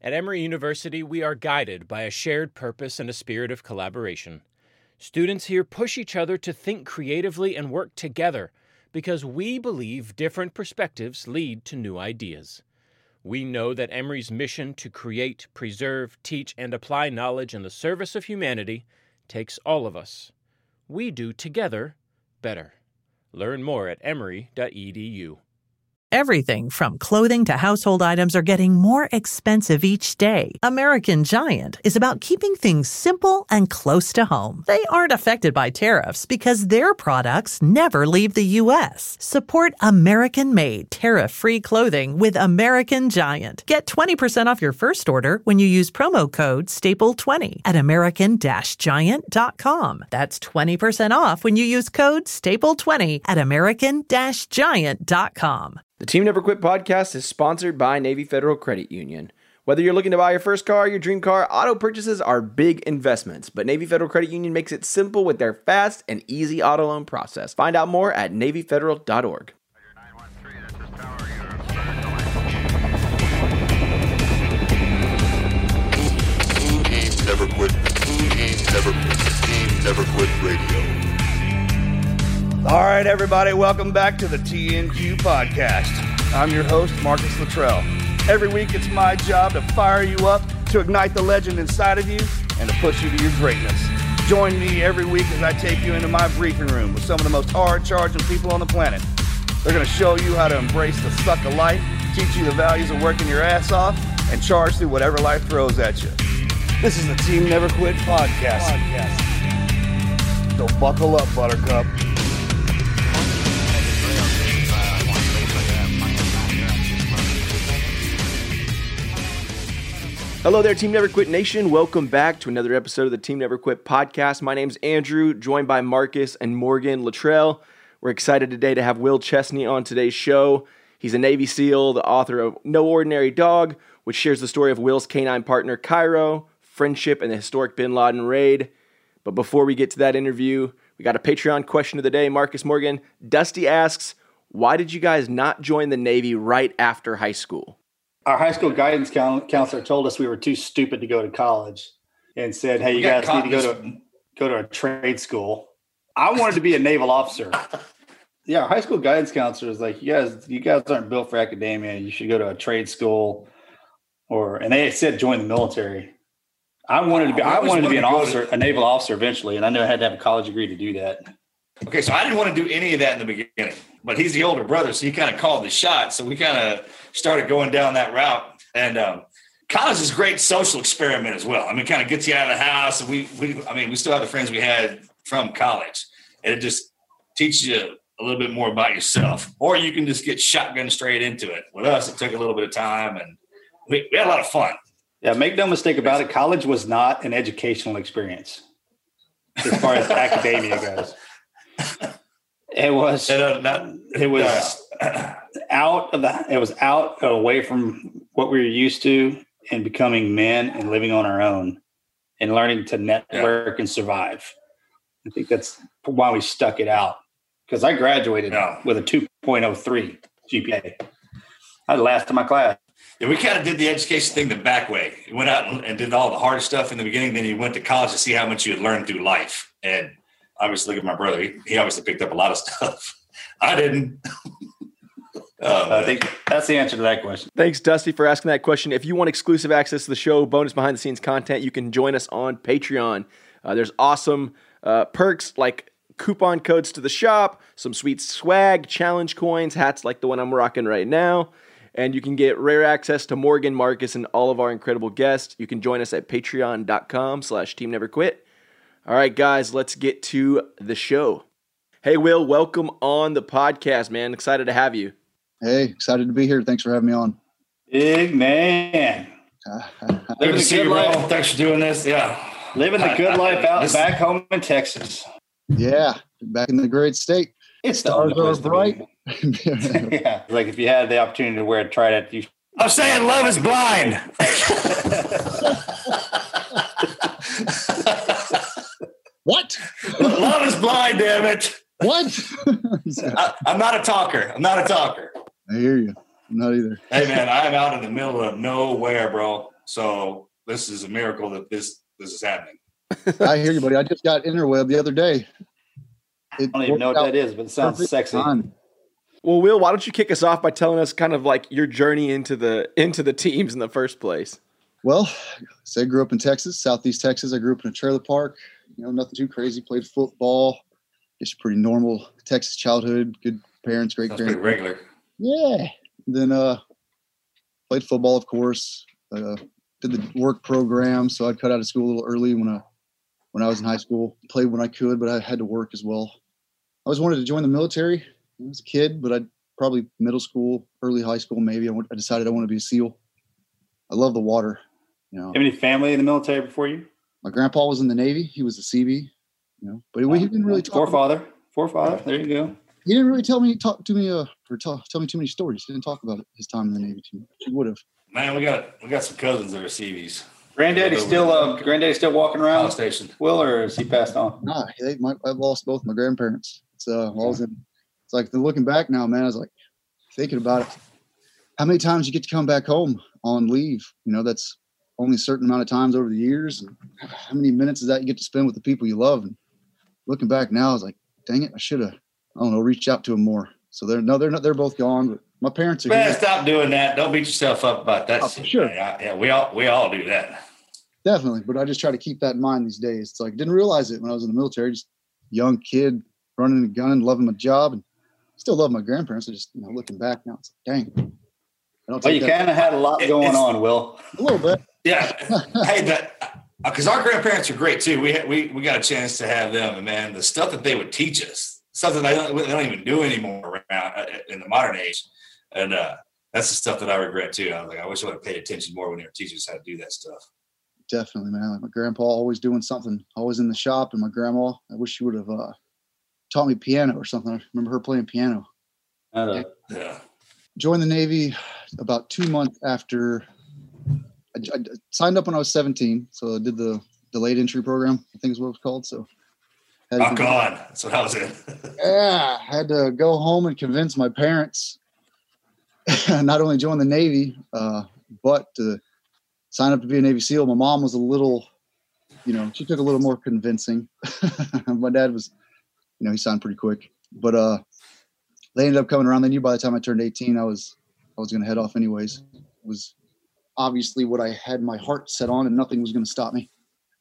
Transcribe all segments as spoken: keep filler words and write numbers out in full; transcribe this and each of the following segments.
At Emory University, we are guided by a shared purpose and a spirit of collaboration. Students here push each other to think creatively and work together because we believe different perspectives lead to new ideas. We know that Emory's mission to create, preserve, teach, and apply knowledge in the service of humanity takes all of us. We do together better. Learn more at emory dot e d u. Everything from clothing to household items are getting more expensive each day. American Giant is about keeping things simple and close to home. They aren't affected by tariffs because their products never leave the U S. Support American-made, tariff-free clothing with American Giant. Get twenty percent off your first order when you use promo code staple twenty at american giant dot com. That's twenty percent off when you use code staple twenty at american giant dot com. The Team Never Quit podcast is sponsored by Navy Federal Credit Union. Whether you're looking to buy your first car, your dream car, auto purchases are big investments, but Navy Federal Credit Union makes it simple with their fast and easy auto loan process. Find out more at navy federal dot org. Team Never Quit. Team Never Quit. Team Never Quit Radio. All right, everybody, welcome back to the T N Q podcast. I'm your host, Marcus Luttrell. Every week, it's my job to fire you up, to ignite the legend inside of you, and to push you to your greatness. Join me every week as I take you into my briefing room with some of the most hard-charging people on the planet. They're going to show you how to embrace the suck of life, teach you the values of working your ass off, and charge through whatever life throws at you. This is the Team Never Quit podcast. podcast. So buckle up, Buttercup. Hello there, Team Never Quit Nation. Welcome back to another episode of the Team Never Quit podcast. My name's Andrew, joined by Marcus and Morgan Luttrell. We're excited today to have Will Chesney on today's show. He's a Navy SEAL, the author of No Ordinary Dog, which shares the story of Will's canine partner, Cairo, friendship, and the historic Bin Laden raid. But before we get to that interview, we got a Patreon question of the day. Marcus, Morgan, Dusty asks, why did you guys not join the Navy right after high school? Our high school guidance counselor told us we were too stupid to go to college and said, hey, you guys need to go to go to a trade school. I wanted to be a naval officer. Yeah, our high school guidance counselor was like, you guys, you guys aren't built for academia. You should go to a trade school, or and they said join the military. I wanted to be I wanted to be an officer, a naval officer eventually, and I knew I had to have a college degree to do that. Okay, so I didn't want to do any of that in the beginning, but he's the older brother, so he kind of called the shot. So we kind of started going down that route. And um, college is a great social experiment as well. I mean, it kind of gets you out of the house. And we, we, I mean, we still have the friends we had from college, and it just teaches you a little bit more about yourself. Or you can just get shotgun straight into it. With us, it took a little bit of time, and we, we had a lot of fun. Yeah, make no mistake about it. College was not an educational experience as far as academia goes. It was. Uh, not, it was uh, out of the. It was out away from what we were used to, and becoming men and living on our own, and learning to network yeah. and survive. I think that's why we stuck it out. Because I graduated yeah. with a two point oh three G P A. I was last in my class. Yeah, we kind of did the education thing the back way. We went out and, and did all the hard stuff in the beginning. Then you went to college to see how much you had learned through life. And obviously, look at my brother. He, he obviously picked up a lot of stuff. I didn't. oh, I think that's the answer to that question. Thanks, Dusty, for asking that question. If you want exclusive access to the show, bonus behind-the-scenes content, you can join us on Patreon. Uh, there's awesome uh, perks like coupon codes to the shop, some sweet swag, challenge coins, hats like the one I'm rocking right now. And you can get rare access to Morgan, Marcus, and all of our incredible guests. You can join us at patreon.com slash team never quit. All right, guys, let's get to the show. Hey, Will, welcome on the podcast, man. Excited to have you. Hey, excited to be here. Thanks for having me on. Big man. Good to see you, bro. Thanks for doing this. Yeah. Living the good life out back home in Texas. Yeah, back in the great state. It's the stars are bright. Yeah, like if you had the opportunity to wear a trident, you. I'm saying love is blind. What? Love is blind, damn it. What? I, I'm not a talker. I'm not a talker. I hear you. I'm not either. Hey, man, I'm out in the middle of nowhere, bro. So this is a miracle that this this is happening. I hear you, buddy. I just got Interweb the other day. It I don't even know what that is, but it sounds sexy. Fun. Well, Will, why don't you kick us off by telling us kind of like your journey into the into the teams in the first place? Well, so I grew up in Texas, Southeast Texas. I grew up in a trailer park. You know, nothing too crazy. Played football. Just pretty normal Texas childhood. Good parents, great That's pretty regular. Yeah. Then uh, played football, of course. Uh, did the work program, so I'd cut out of school a little early when I when I was in high school. Played when I could, but I had to work as well. I always wanted to join the military. I was a kid, but I'd probably middle school, early high school, maybe. I, went, I decided I want to be a SEAL. I love the water. You know, have any family in the military before you? My grandpa was in the Navy. He was a C B. You know, but he didn't really talk. Forefather, about, forefather. There you go. He didn't really tell me talk to me uh, or talk, tell me too many stories. He didn't talk about his time in the Navy too much. He would have. Man, we got we got some cousins that are C Vs. Granddaddy still uh, Granddaddy still walking around station. Will, or is he passed on? Nah, they, my, I've lost both my grandparents. It's uh, I was in, it's like looking back now, man. I was like thinking about it. How many times you get to come back home on leave? You know, that's only a certain amount of times over the years. And how many minutes is that you get to spend with the people you love? And looking back now, I was like, dang it, I should have, I don't know, reached out to them more. So they're no, they're not, they're both gone. But my parents are. Man, stop doing that. Don't beat yourself up about that. Oh, for sure. Yeah, yeah, we all we all do that. Definitely, but I just try to keep that in mind these days. It's like I didn't realize it when I was in the military. Just young kid running a gun, loving my job, and still love my grandparents. I just, you know, looking back now, it's like, dang. I don't well, you kind of had a lot going it's, on, Will. A little bit. Yeah. Hey, that because our grandparents are great too. We we we got a chance to have them, and man, the stuff that they would teach us, something they don't, they don't even do anymore around in the modern age, and uh, that's the stuff that I regret too. I was like, I wish I would have paid attention more when they were teaching us how to do that stuff. Definitely, man. Like my grandpa always doing something, always in the shop, and my grandma. I wish she would have uh, taught me piano or something. I remember her playing piano. Uh, yeah. Joined the Navy about two months after. I, I signed up when I was seventeen, so I did the delayed entry program. I think is what it was called. So. Oh God, that's what I was in. Yeah, I had to go home and convince my parents not only join the Navy, uh, but to sign up to be a Navy SEAL. My mom was a little, you know, she took a little more convincing. My dad was, you know, he signed pretty quick. But uh, they ended up coming around. They knew by the time I turned eighteen, I was I was going to head off anyways. It was obviously what I had my heart set on, and nothing was going to stop me.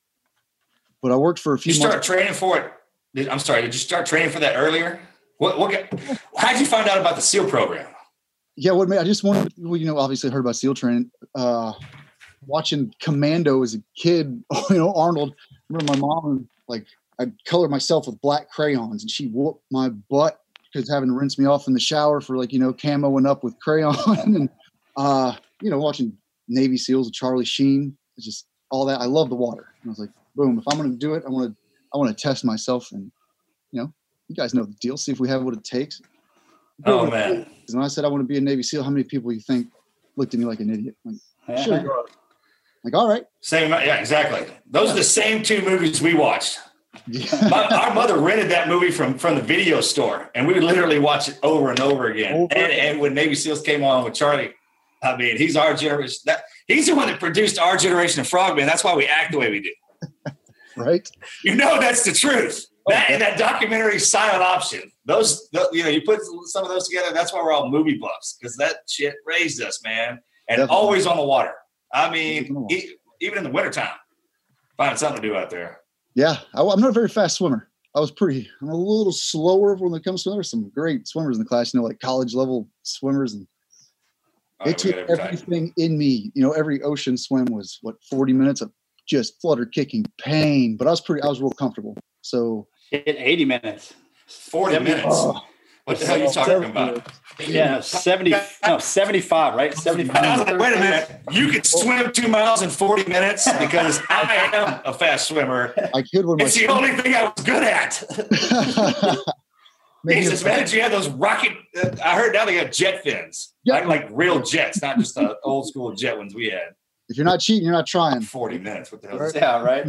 But I worked for a few months. You start training for it. Did, I'm sorry. Did you start training for that earlier? What? What? How did you find out about the SEAL program? Yeah, what made I just wanted, well, you know, obviously I heard about SEAL training. Uh, watching Commando as a kid, you know, Arnold. I remember my mom, like, I'd color myself with black crayons, and she whooped my butt because having to rinse me off in the shower for, like, you know, camoing up with crayon. And, uh, you know, watching Navy SEALs with Charlie Sheen, just all that. I love the water. And I was like, boom, if I'm going to do it, I want to, I want to test myself. And, you know, you guys know the deal. See if we have what it takes. Oh, man. When I said I want to be a Navy SEAL, how many people you think looked at me like an idiot? Like, yeah. Sure. Like, all right. Same. Yeah, exactly. Those are the same two movies we watched. Yeah. My, our mother rented that movie from, from the video store, and we would literally watch it over and over again. Over. And, and when Navy SEALs came on with Charlie, I mean, he's our generation. That, he's the one that produced our generation of frogmen. That's why we act the way we do. Right. You know, that's the truth. That and that documentary, Silent Option. Those, the, you know, you put some of those together. That's why we're all movie buffs, because that shit raised us, man. And Definitely. Always on the water. I mean, e- even in the wintertime, find something to do out there. Yeah, I, I'm not a very fast swimmer. I was pretty, I'm a little slower when it comes to there's some great swimmers in the class, you know, like college level swimmers. And oh, it took everything time. in me. You know, every ocean swim was, what, forty minutes of just flutter kicking pain. But I was pretty, I was real comfortable. So. Hit eighty minutes. forty minutes. Oh, what the hell are you talking about? Yeah, seventy, no, seventy-five, right? seventy-five. Wait a minute. You could swim two miles in forty minutes because I am a fast swimmer. I could when It's the only thing I was good at. Jesus, man, did you have those rocket? Uh, I heard now they got jet fins. Yeah. Like, like real jets, not just the old school jet ones we had. If you're not cheating, you're not trying. forty minutes. What the hell is that? Yeah, right?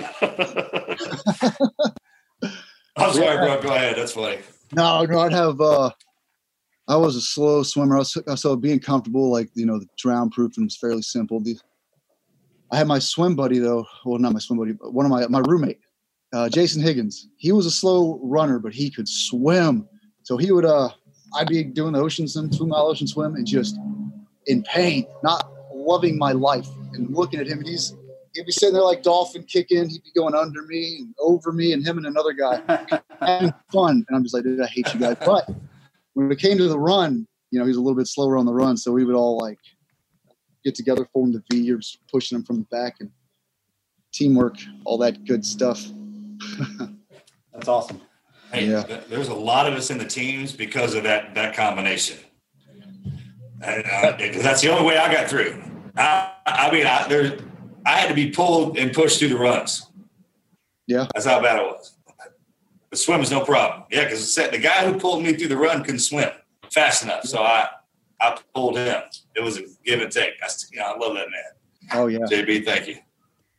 I'm sorry, bro. Go ahead. That's funny. No, no, I'd have, uh, I was a slow swimmer. I was, so being comfortable, like, you know, the drown proofing was fairly simple. The, I had my swim buddy though. Well, not my swim buddy, but one of my, my roommate, uh, Jason Higgins. He was a slow runner, but he could swim. So he would, uh, I'd be doing the ocean swim, two mile ocean swim, and just in pain, not loving my life, and looking at him. And he's, he'd be sitting there like dolphin kicking. He'd be going under me and over me, and him and another guy having fun. And I'm just like, dude, I hate you guys. But when it came to the run, you know, he was a little bit slower on the run. So we would all like get together, form the V, or just pushing him from the back, and teamwork, all that good stuff. That's awesome. Hey, yeah. th- there's a lot of us in the teams because of that that combination. And, uh, that's the only way I got through. I, I mean, I, there, I had to be pulled and pushed through the runs. Yeah. That's how bad it was. The swim is no problem. Yeah, because the guy who pulled me through the run couldn't swim fast enough. So I, I pulled him. It was a give and take. I, you know, I love that man. Oh, yeah. J B, thank you. I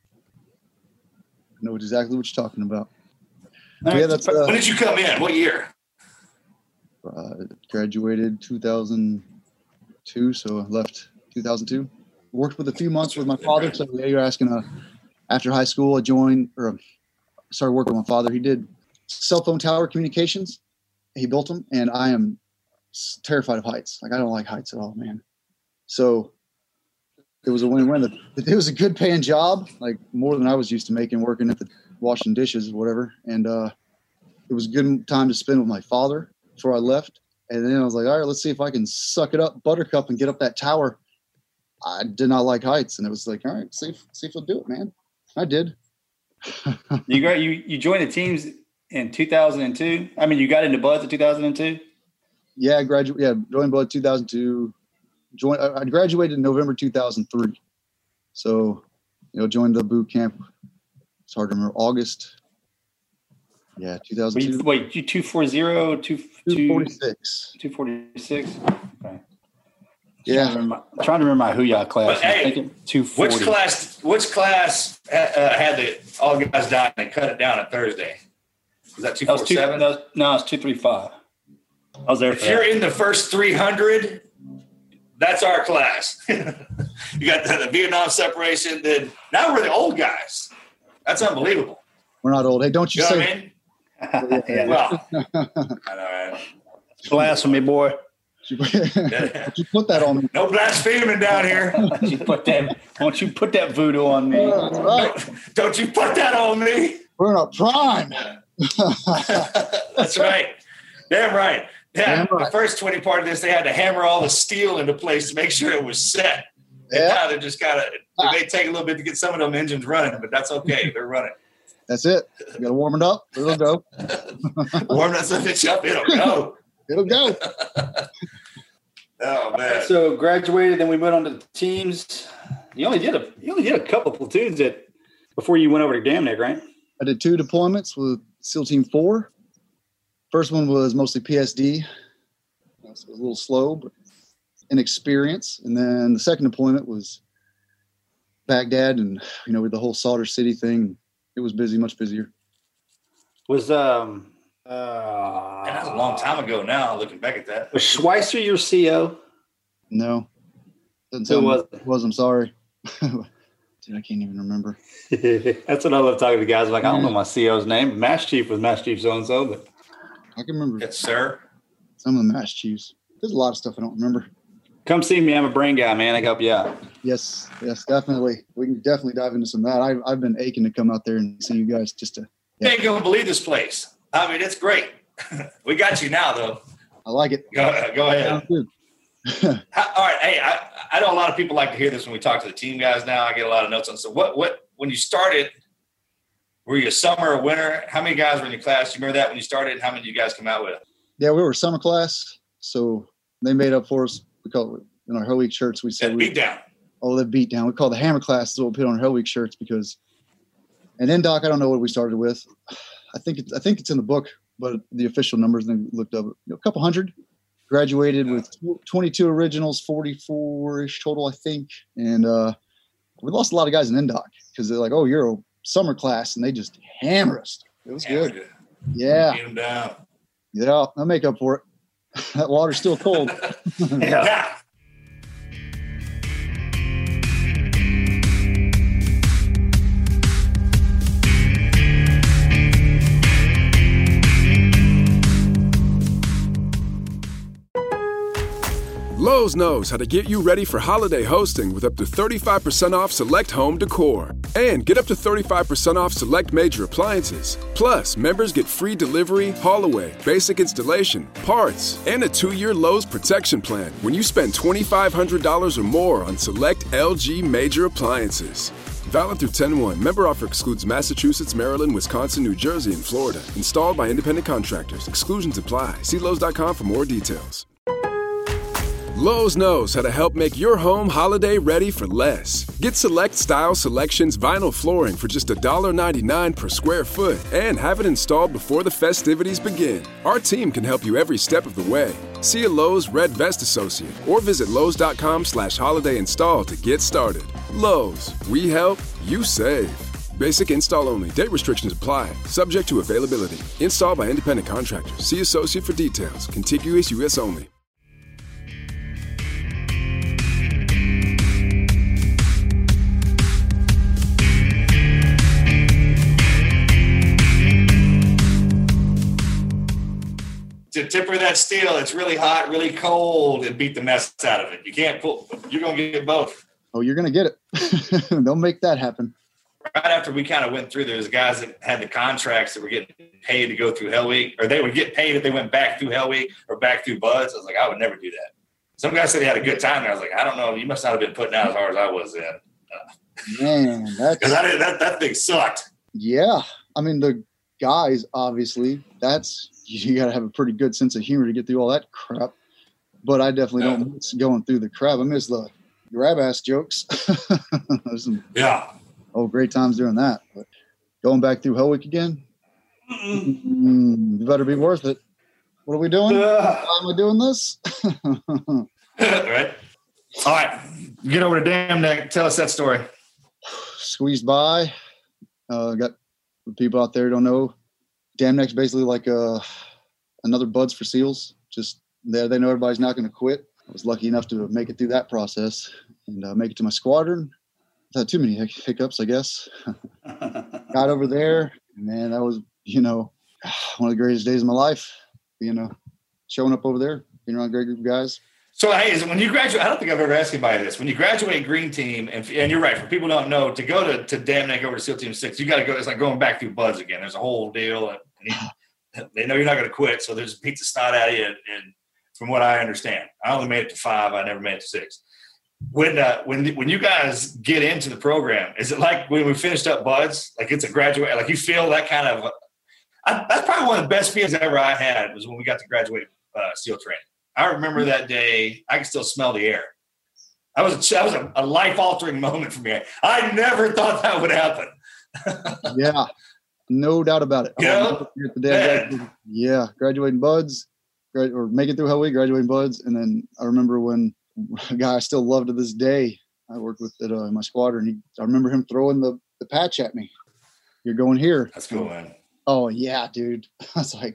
know exactly what you're talking about. Right. Yeah, that's, uh, when did you come in? What year? Uh, graduated two thousand two, so I left two thousand two. Worked with a few months with my father. So yeah, you're asking. Uh, after high school, I joined or started working with my father. He did cell phone tower communications. He built them, and I am terrified of heights. Like I don't like heights at all, man. So it was a win-win. It was a good paying job, like more than I was used to making, working at the washing dishes or whatever. And uh, it was a good time to spend with my father before I left. And then I was like, all right, let's see if I can suck it up, buttercup, and get up that tower. I did not like heights. And it was like, all right, see if, see if I'll do it, man. I did. you got you you joined the teams in two thousand two. I mean, you got into Buds in two thousand two. Yeah, I graduated. Yeah, joined Bud two thousand two. Joined. I graduated in November two thousand three. So, you know, joined the boot camp. It's hard to remember. August. Yeah, two thousand two. Wait, you two forty, two forty-six. two forty-six. Okay. Yeah, trying to remember, I'm trying to remember my Hooyah class. But, hey, which class? Which class uh, had the all guys die and they cut it down on Thursday? Was that two four seven? No, it's two three five. I was there. If you're in the first three hundred, that's our class. You got the, the Vietnam separation. Then now we're the old guys. That's unbelievable. We're not old. Hey, don't you, you know say? What I mean? Yeah. Well, I know, right? Blasphemy, boy. Don't you put that on me. No blaspheming down here. Don't you put that, don't you put that voodoo on me. Oh, that's right. Don't, don't you put that on me. We're in a prime. That's right. Damn right. Yeah, Damn right. The first twenty part of this, they had to hammer all the steel into place to make sure it was set. Yeah. And now they're just got to, it may take a little bit to get some of them engines running, but that's okay. They're running. That's it. You got to warm it up. It'll go. Warm that stuff up. It'll go. It'll go. Oh man! So graduated, then we went on to the teams. You only did a you only did a couple platoons at before you went over to Gamnick, right? I did two deployments with SEAL Team Four. First one was mostly P S D. So it was a little slow, but inexperience. And then the second deployment was Baghdad, and you know, with the whole Soldier City thing, it was busy, much busier. Was um. Uh, and that's a long time ago now, looking back at that. Was Schweitzer your C O? No. Doesn't Who was it? Was, I'm sorry. Dude, I can't even remember. That's what I love talking to guys. Like, I don't know my C O's name. Mass Chief was Mass Chief so-and-so, but I can remember. Yes, sir. Some of the Mass Chiefs. There's a lot of stuff I don't remember. Come see me. I'm a brain guy, man. I can help you out. Yes, yes, definitely. We can definitely dive into some of that. I've, I've been aching to come out there and see you guys just to. Yeah. You ain't going to believe this place. I mean, it's great. We got you now, though. I like it. Go, go ahead. How, all right. Hey, I, I know a lot of people like to hear this when we talk to the team guys now. I get a lot of notes on. So what, what, when you started, were you a summer or winter? How many guys were in your class? Do you remember that when you started? How many did you guys come out with? Yeah, we were summer class. So they made up for us. We call it in our Hell Week shirts. We said that we beat down. Oh, the beat down. We call it the hammer class. Is what we put on our Hell Week shirts because, and then Doc, I don't know what we started with. I think it's, I think it's in the book, but the official numbers, then looked up, you know, a couple hundred. Graduated yeah. with twenty-two originals, forty-four-ish total, I think. And uh, we lost a lot of guys in N D O C because they're like, oh, you're a summer class, and they just hammer us. It was Hammered good. It. Yeah. Beat them down. Yeah, I'll make up for it. That water's still cold. Yeah. Lowe's knows how to get you ready for holiday hosting with up to thirty-five percent off select home decor. And get up to thirty-five percent off select major appliances. Plus, members get free delivery, haul away, basic installation, parts, and a two-year Lowe's protection plan when you spend twenty-five hundred dollars or more on select L G major appliances. Valid through ten one. Member offer excludes Massachusetts, Maryland, Wisconsin, New Jersey, and Florida. Installed by independent contractors. Exclusions apply. See Lowe's dot com for more details. Lowe's knows how to help make your home holiday ready for less. Get Select Style Selections vinyl flooring for just one ninety-nine per square foot and have it installed before the festivities begin. Our team can help you every step of the way. See a Lowe's Red Vest associate or visit Lowe's dot com slash holiday install to get started. Lowe's, we help, you save. Basic install only. Date restrictions apply. Subject to availability. Installed by independent contractors. See associate for details. Contiguous U S only. To temper that steel, it's really hot, really cold, and beat the mess out of it. You can't pull. You're going to get both. Oh, you're going to get it. Don't make that happen. Right after we kind of went through, there was guys that had the contracts that were getting paid to go through Hell Week, or they would get paid if they went back through Hell Week or back through Buds. I was like, I would never do that. Some guys said they had a good time there. I was like, I don't know. You must not have been putting out as hard as I was then. Uh, Man, that's because I didn't. That that thing sucked. Yeah, I mean the guys obviously. That's you got to have a pretty good sense of humor to get through all that crap. But I definitely yeah. don't miss going through the crap. I miss the grab ass jokes. some, yeah. Oh, great times doing that. But going back through Hell Week again, mm, you better be worth it. What are we doing? Uh, Why am I doing this? Right. All right. Get over to Dam Neck. Tell us that story. Squeezed by. Uh, got people out there who don't know. Dam Neck's basically like uh, another Buds for SEALs. Just there, they know everybody's not going to quit. I was lucky enough to make it through that process and uh, make it to my squadron. Not too many hiccups, I guess. Got over there, man. That was, you know, one of the greatest days of my life. You know, showing up over there, being around a great group of guys. So, hey, is it when you graduate, I don't think I've ever asked anybody this. When you graduate Green Team, and, and you're right, for people who don't know, to go to, to Dam Neck over to SEAL Team six, you got to go. It's like going back through Buds again. There's a whole deal. And, and they know you're not going to quit, so there's beats the snot out of you. And, and from what I understand, I only made it to five. I never made it to six. When uh, when when you guys get into the program, is it like when we finished up Buds? Like it's a graduate, like you feel that kind of. I, that's probably one of the best feelings ever I had was when we got to graduate uh, SEAL training. I remember that day. I can still smell the air. That was a, that was a, a life altering moment for me. I never thought that would happen. Yeah, no doubt about it. You know? The day I yeah, graduating Buds, grad, or making through Hell Week, graduating Buds, and then I remember when a guy I still love to this day. I worked with it uh, in my squadron. He, I remember him throwing the, the patch at me. You're going here. That's cool, man. Oh yeah, dude. I was like,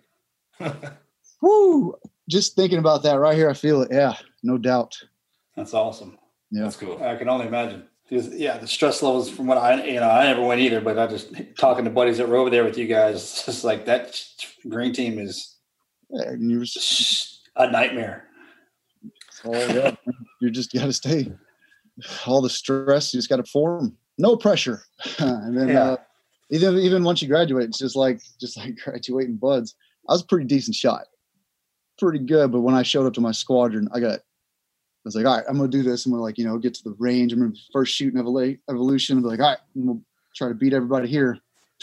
whoo. Just thinking about that right here, I feel it. Yeah, no doubt. That's awesome. Yeah, that's cool. I can only imagine. Because, yeah, the stress levels from what I, you know, I never went either, but I just talking to buddies that were over there with you guys, it's just like that Green Team is yeah, you just, a nightmare. Oh yeah, you just got to stay. All the stress, you just got to form. No pressure, and then yeah. uh, even even once you graduate, it's just like just like graduating Buds. I was a pretty decent shot. Pretty good, but when I showed up to my squadron, I got, I was like, all right, I'm gonna do this. I'm gonna like, you know, get to the range. I'm gonna first shoot an evol- evolution. I'm like, all right, I'm gonna try to beat everybody here.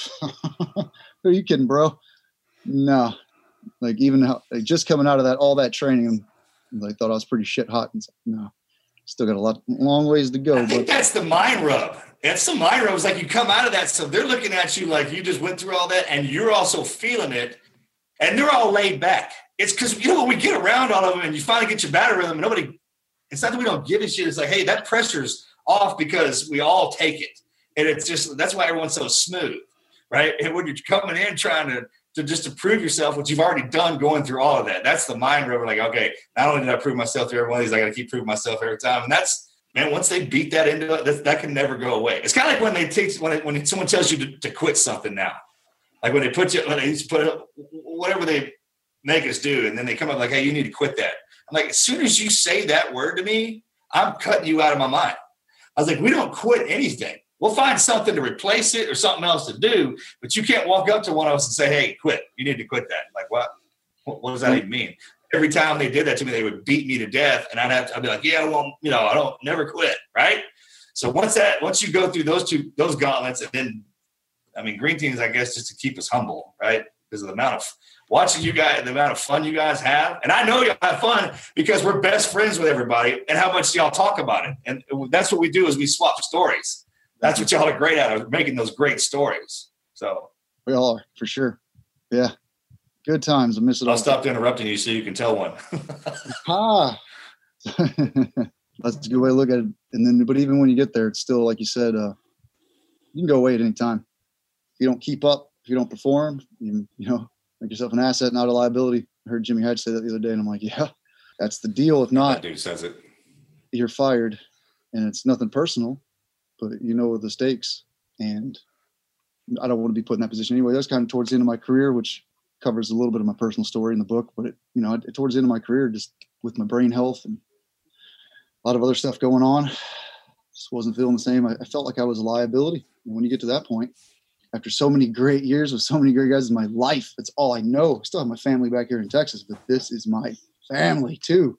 Are you kidding, bro? No, like even how, like just coming out of that, all that training, I thought I was pretty shit hot. And no, still got a lot, long ways to go. I think but that's the mind rub. That's the mind rub. It's like you come out of that, so they're looking at you like you just went through all that, and you're also feeling it, and they're all laid back. It's because, you know, when we get around all of them and you finally get your battle rhythm, and nobody, it's not that we don't give a shit. It's like, hey, that pressure's off because we all take it. And it's just, that's why everyone's so smooth, right? And when you're coming in trying to, to just to prove yourself, what you've already done going through all of that, that's the mind rubber. Like, okay, not only did I prove myself through every one of these, I got to keep proving myself every time. And that's, man, once they beat that into it, that, that can never go away. It's kind of like when they teach, when, it, when someone tells you to, to quit something now. Like when they put you, when they put it, whatever they make us do, and then they come up like, hey, you need to quit that. I'm like, as soon as you say that word to me, I'm cutting you out of my mind. I was like, we don't quit anything. We'll find something to replace it or something else to do, but you can't walk up to one of us and say, hey, quit. You need to quit that. Like, what? What, what does that even mean? Every time they did that to me, they would beat me to death. And I'd have to, I'd be like, yeah, well, you know, I don't never quit. Right. So once that, once you go through those two, those gauntlets, and then, I mean, green team is, I guess, just to keep us humble, right? Because of the amount of watching you guys, the amount of fun you guys have. And I know y'all have fun because we're best friends with everybody and how much y'all talk about it. And that's what we do is we swap stories. That's what y'all are great at, making those great stories. So we all are, for sure. Yeah. Good times. I miss it all. I'll stop interrupting you so you can tell one. ah. That's a good way to look at it. And then, but even when you get there, it's still, like you said, uh, you can go away at any time. If you don't keep up, if you don't perform, you, you know, make yourself an asset, not a liability. I heard Jimmy Hatch say that the other day, and I'm like, yeah, that's the deal. If not, that dude says it. You're fired, and it's nothing personal, but you know the stakes. And I don't want to be put in that position anyway. That's kind of towards the end of my career, which covers a little bit of my personal story in the book. But it, you know, towards the end of my career, just with my brain health and a lot of other stuff going on, just wasn't feeling the same. I, I felt like I was a liability. And when you get to that point, after so many great years with so many great guys in my life, that's all I know. I still have my family back here in Texas, but this is my family too.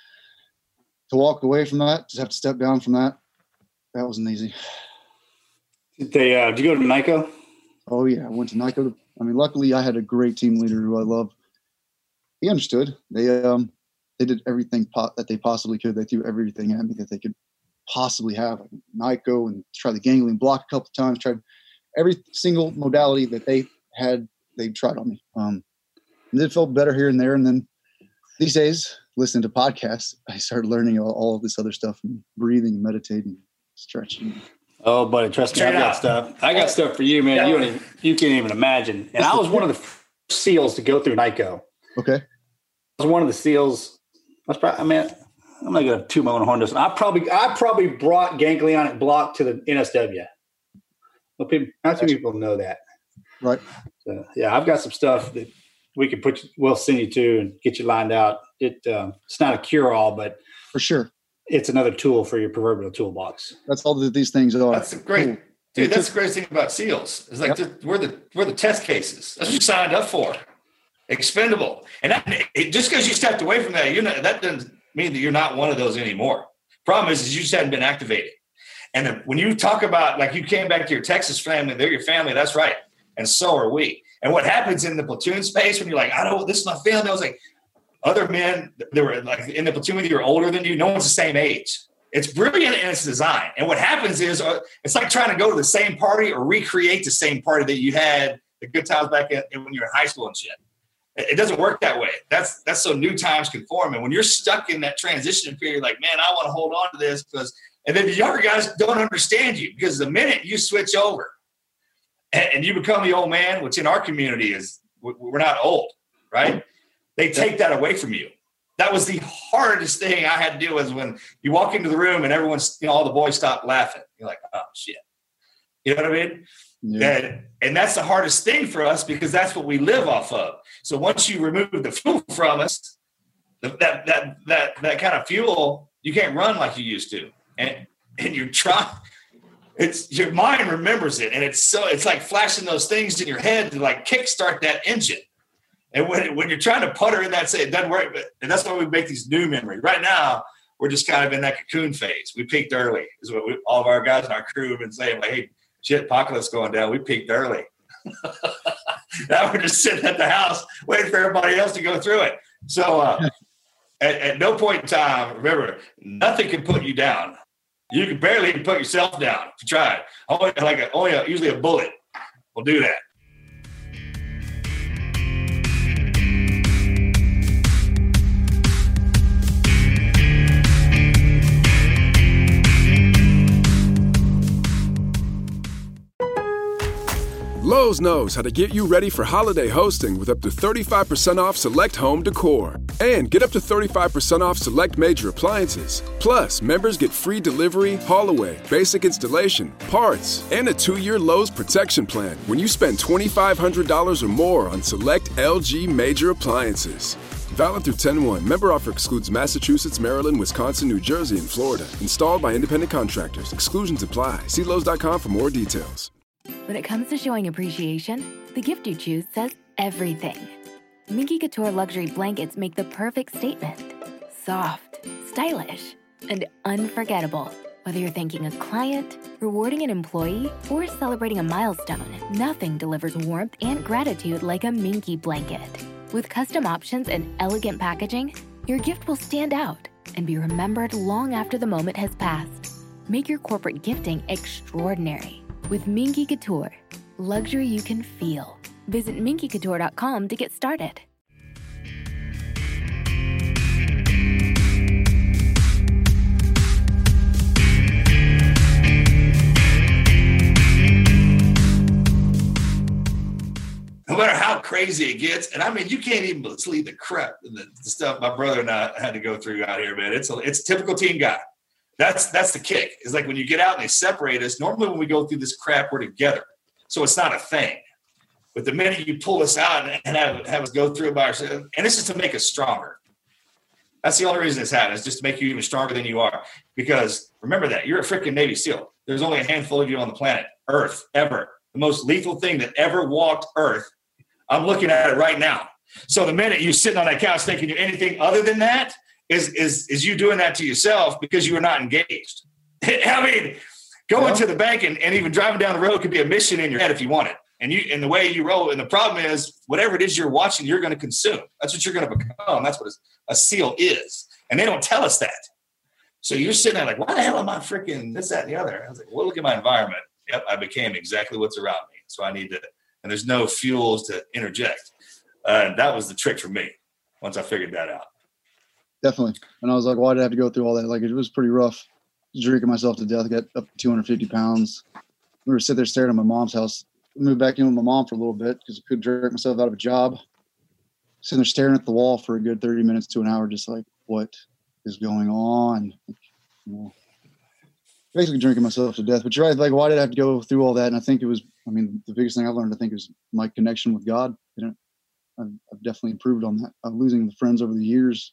To walk away from that, just have to step down from that, that wasn't easy. Did they? Uh, did you go to NICO? Oh yeah, I went to NICO. I mean, luckily I had a great team leader who I love. He understood. They um they did everything po- that they possibly could. They threw everything at me that they could possibly have. Like NICO, and tried the gangling block a couple of times. Tried every single modality that they had. They tried on me. Um, and it felt better here and there. And then these days, listening to podcasts, I started learning all, all of this other stuff, and breathing, and meditating, stretching. Oh, buddy, trust me, I got stuff. I got stuff for you, man. Yeah. You don't even, you can't even imagine. And I was one of the first SEALs to go through NICO. Okay. I was one of the SEALs. I was probably, I mean, I'm not going to toot my own horn. I probably, I probably brought ganglionic block to the N S W. Well, people, not too many people know that. Right. So, yeah, I've got some stuff that we can put, you, we'll send you to and get you lined out. It, um, it's not a cure-all, but for sure, it's another tool for your proverbial toolbox. That's all that these things are. That's great, cool. Dude. That's the greatest thing about SEALs. It's like yep. the, we're the we're the test cases. That's what you signed up for. Expendable, and that, it, just because you stepped away from that, you know that doesn't mean that you're not one of those anymore. Problem is, is you just hadn't been activated. And then when you talk about like you came back to your Texas family, they're your family. That's right, and so are we. And what happens in the platoon space when you're like, I don't, this is my family. I was like. Other men that were like in the platoon with you are older than you. No one's the same age. It's brilliant in its design. And what happens is uh, it's like trying to go to the same party or recreate the same party that you had the good times back in, when you were in high school and shit. It, it doesn't work that way. That's that's so new times conform. And when you're stuck in that transition period, like, man, I want to hold on to this because, and then the younger guys don't understand you because the minute you switch over and, and you become the old man, which in our community is we're not old, right? They take that away from you. That was the hardest thing I had to deal with when you walk into the room and everyone's, you know, all the boys stop laughing. You're like, oh, shit. You know what I mean? Yeah. And, and that's the hardest thing for us because that's what we live off of. So once you remove the fuel from us, the, that that that that kind of fuel, you can't run like you used to. And and you're trying, it's your mind remembers it. And it's so it's like flashing those things in your head to like kickstart that engine. And when when you're trying to putter in that, say it doesn't work. But and that's why we make these new memories. Right now, we're just kind of in that cocoon phase. We peaked early, is what we, all of our guys in our crew have been saying. Like, hey, shit, apocalypse going down. We peaked early. Now we're just sitting at the house waiting for everybody else to go through it. So uh, at, at no point in time, remember, nothing can put you down. You can barely even put yourself down if you try it. Only like a, only a, usually a bullet will do that. Lowe's knows how to get you ready for holiday hosting with up to thirty-five percent off select home decor. And get up to thirty-five percent off select major appliances. Plus, members get free delivery, haul away, basic installation, parts, and a two-year Lowe's protection plan when you spend twenty-five hundred dollars or more on select L G major appliances. Valid through ten one. Member offer excludes Massachusetts, Maryland, Wisconsin, New Jersey, and Florida. Installed by independent contractors. Exclusions apply. See Lowe's dot com for more details. When it comes to showing appreciation, the gift you choose says everything. Minky Couture luxury blankets make the perfect statement. Soft, stylish, and unforgettable. Whether you're thanking a client, rewarding an employee, or celebrating a milestone, nothing delivers warmth and gratitude like a Minky blanket. With custom options and elegant packaging, your gift will stand out and be remembered long after the moment has passed. Make your corporate gifting extraordinary with Minky Couture. Luxury you can feel. Visit minky couture dot com to get started. No matter how crazy it gets, and I mean, you can't even believe the crap, the, the stuff my brother and I had to go through out here, man. It's a, it's a typical team guy. That's that's the kick. It's like when you get out and they separate us, normally when we go through this crap, we're together. So it's not a thing. But the minute you pull us out and have, have us go through it by ourselves, and this is to make us stronger. That's the only reason it's happening, is just to make you even stronger than you are. Because remember that, you're a freaking Navy SEAL. There's only a handful of you on the planet, Earth, ever. The most lethal thing that ever walked Earth. I'm looking at it right now. So the minute you're sitting on that couch thinking you're anything other than that is, is, is you doing that to yourself because you are not engaged. I mean, going well, to the bank and, and even driving down the road could be a mission in your head if you want it. And you, and the way you roll, and the problem is whatever it is you're watching, you're going to consume. That's what you're going to become. That's what a SEAL is. And they don't tell us that. So you're sitting there like, why the hell am I freaking this, that, and the other? I was like, well, look at my environment. Yep, I became exactly what's around me. So I need to, and there's no fuels to interject. Uh, that was the trick for me once I figured that out. Definitely. And I was like, why did I have to go through all that? Like, it was pretty rough. Drinking myself to death. I got up to two hundred fifty pounds. We were sitting there staring at my mom's house. I moved back in with my mom for a little bit because I couldn't drag myself out of a job. Sitting there staring at the wall for a good thirty minutes to an hour, just like, what is going on? You know, basically drinking myself to death. But you're right. Like, why did I have to go through all that? And I think it was, I mean, the biggest thing I learned, I think, is my connection with God. You know, I've, I've definitely improved on that. Uh, losing the friends over the years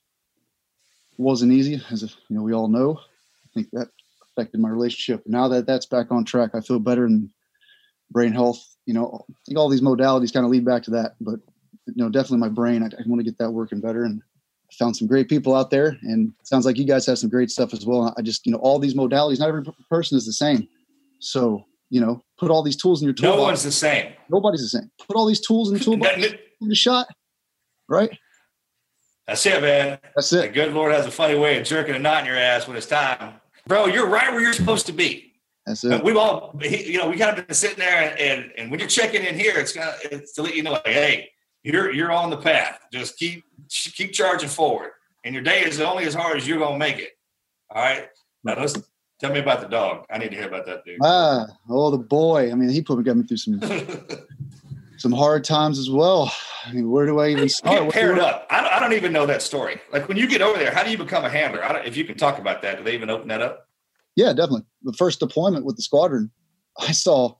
wasn't easy, as if, you know, we all know. I think that affected my relationship. Now that that's back on track, I feel better, and brain health, you know, I think all these modalities kind of lead back to that. But, you know, definitely my brain, I, I want to get that working better. And I found some great people out there, and it sounds like you guys have some great stuff as well. I just, you know, all these modalities, not every person is the same. So, you know, put all these tools in your toolbox. No one's the same. Nobody's the same. Put all these tools in the toolbox. Give it a shot. Right? That's it, man. That's it. The good Lord has a funny way of jerking a knot in your ass when it's time. Bro, you're right where you're supposed to be. That's it. We've all, you know, we kind of been sitting there, and, and, and when you're checking in here, it's gonna, it's to let you know, like, hey, you're you're on the path. Just keep keep charging forward, and your day is only as hard as you're gonna make it. All right. Now let's tell me about the dog. I need to hear about that dude. Ah, oh, the boy. I mean, he put me got me through some some hard times as well. I mean, where do I even start? Get paired up. I don't, I don't even know that story. Like, when you get over there, how do you become a handler? I don't, if you can talk about that, do they even open that up? Yeah, definitely. The first deployment with the squadron, I saw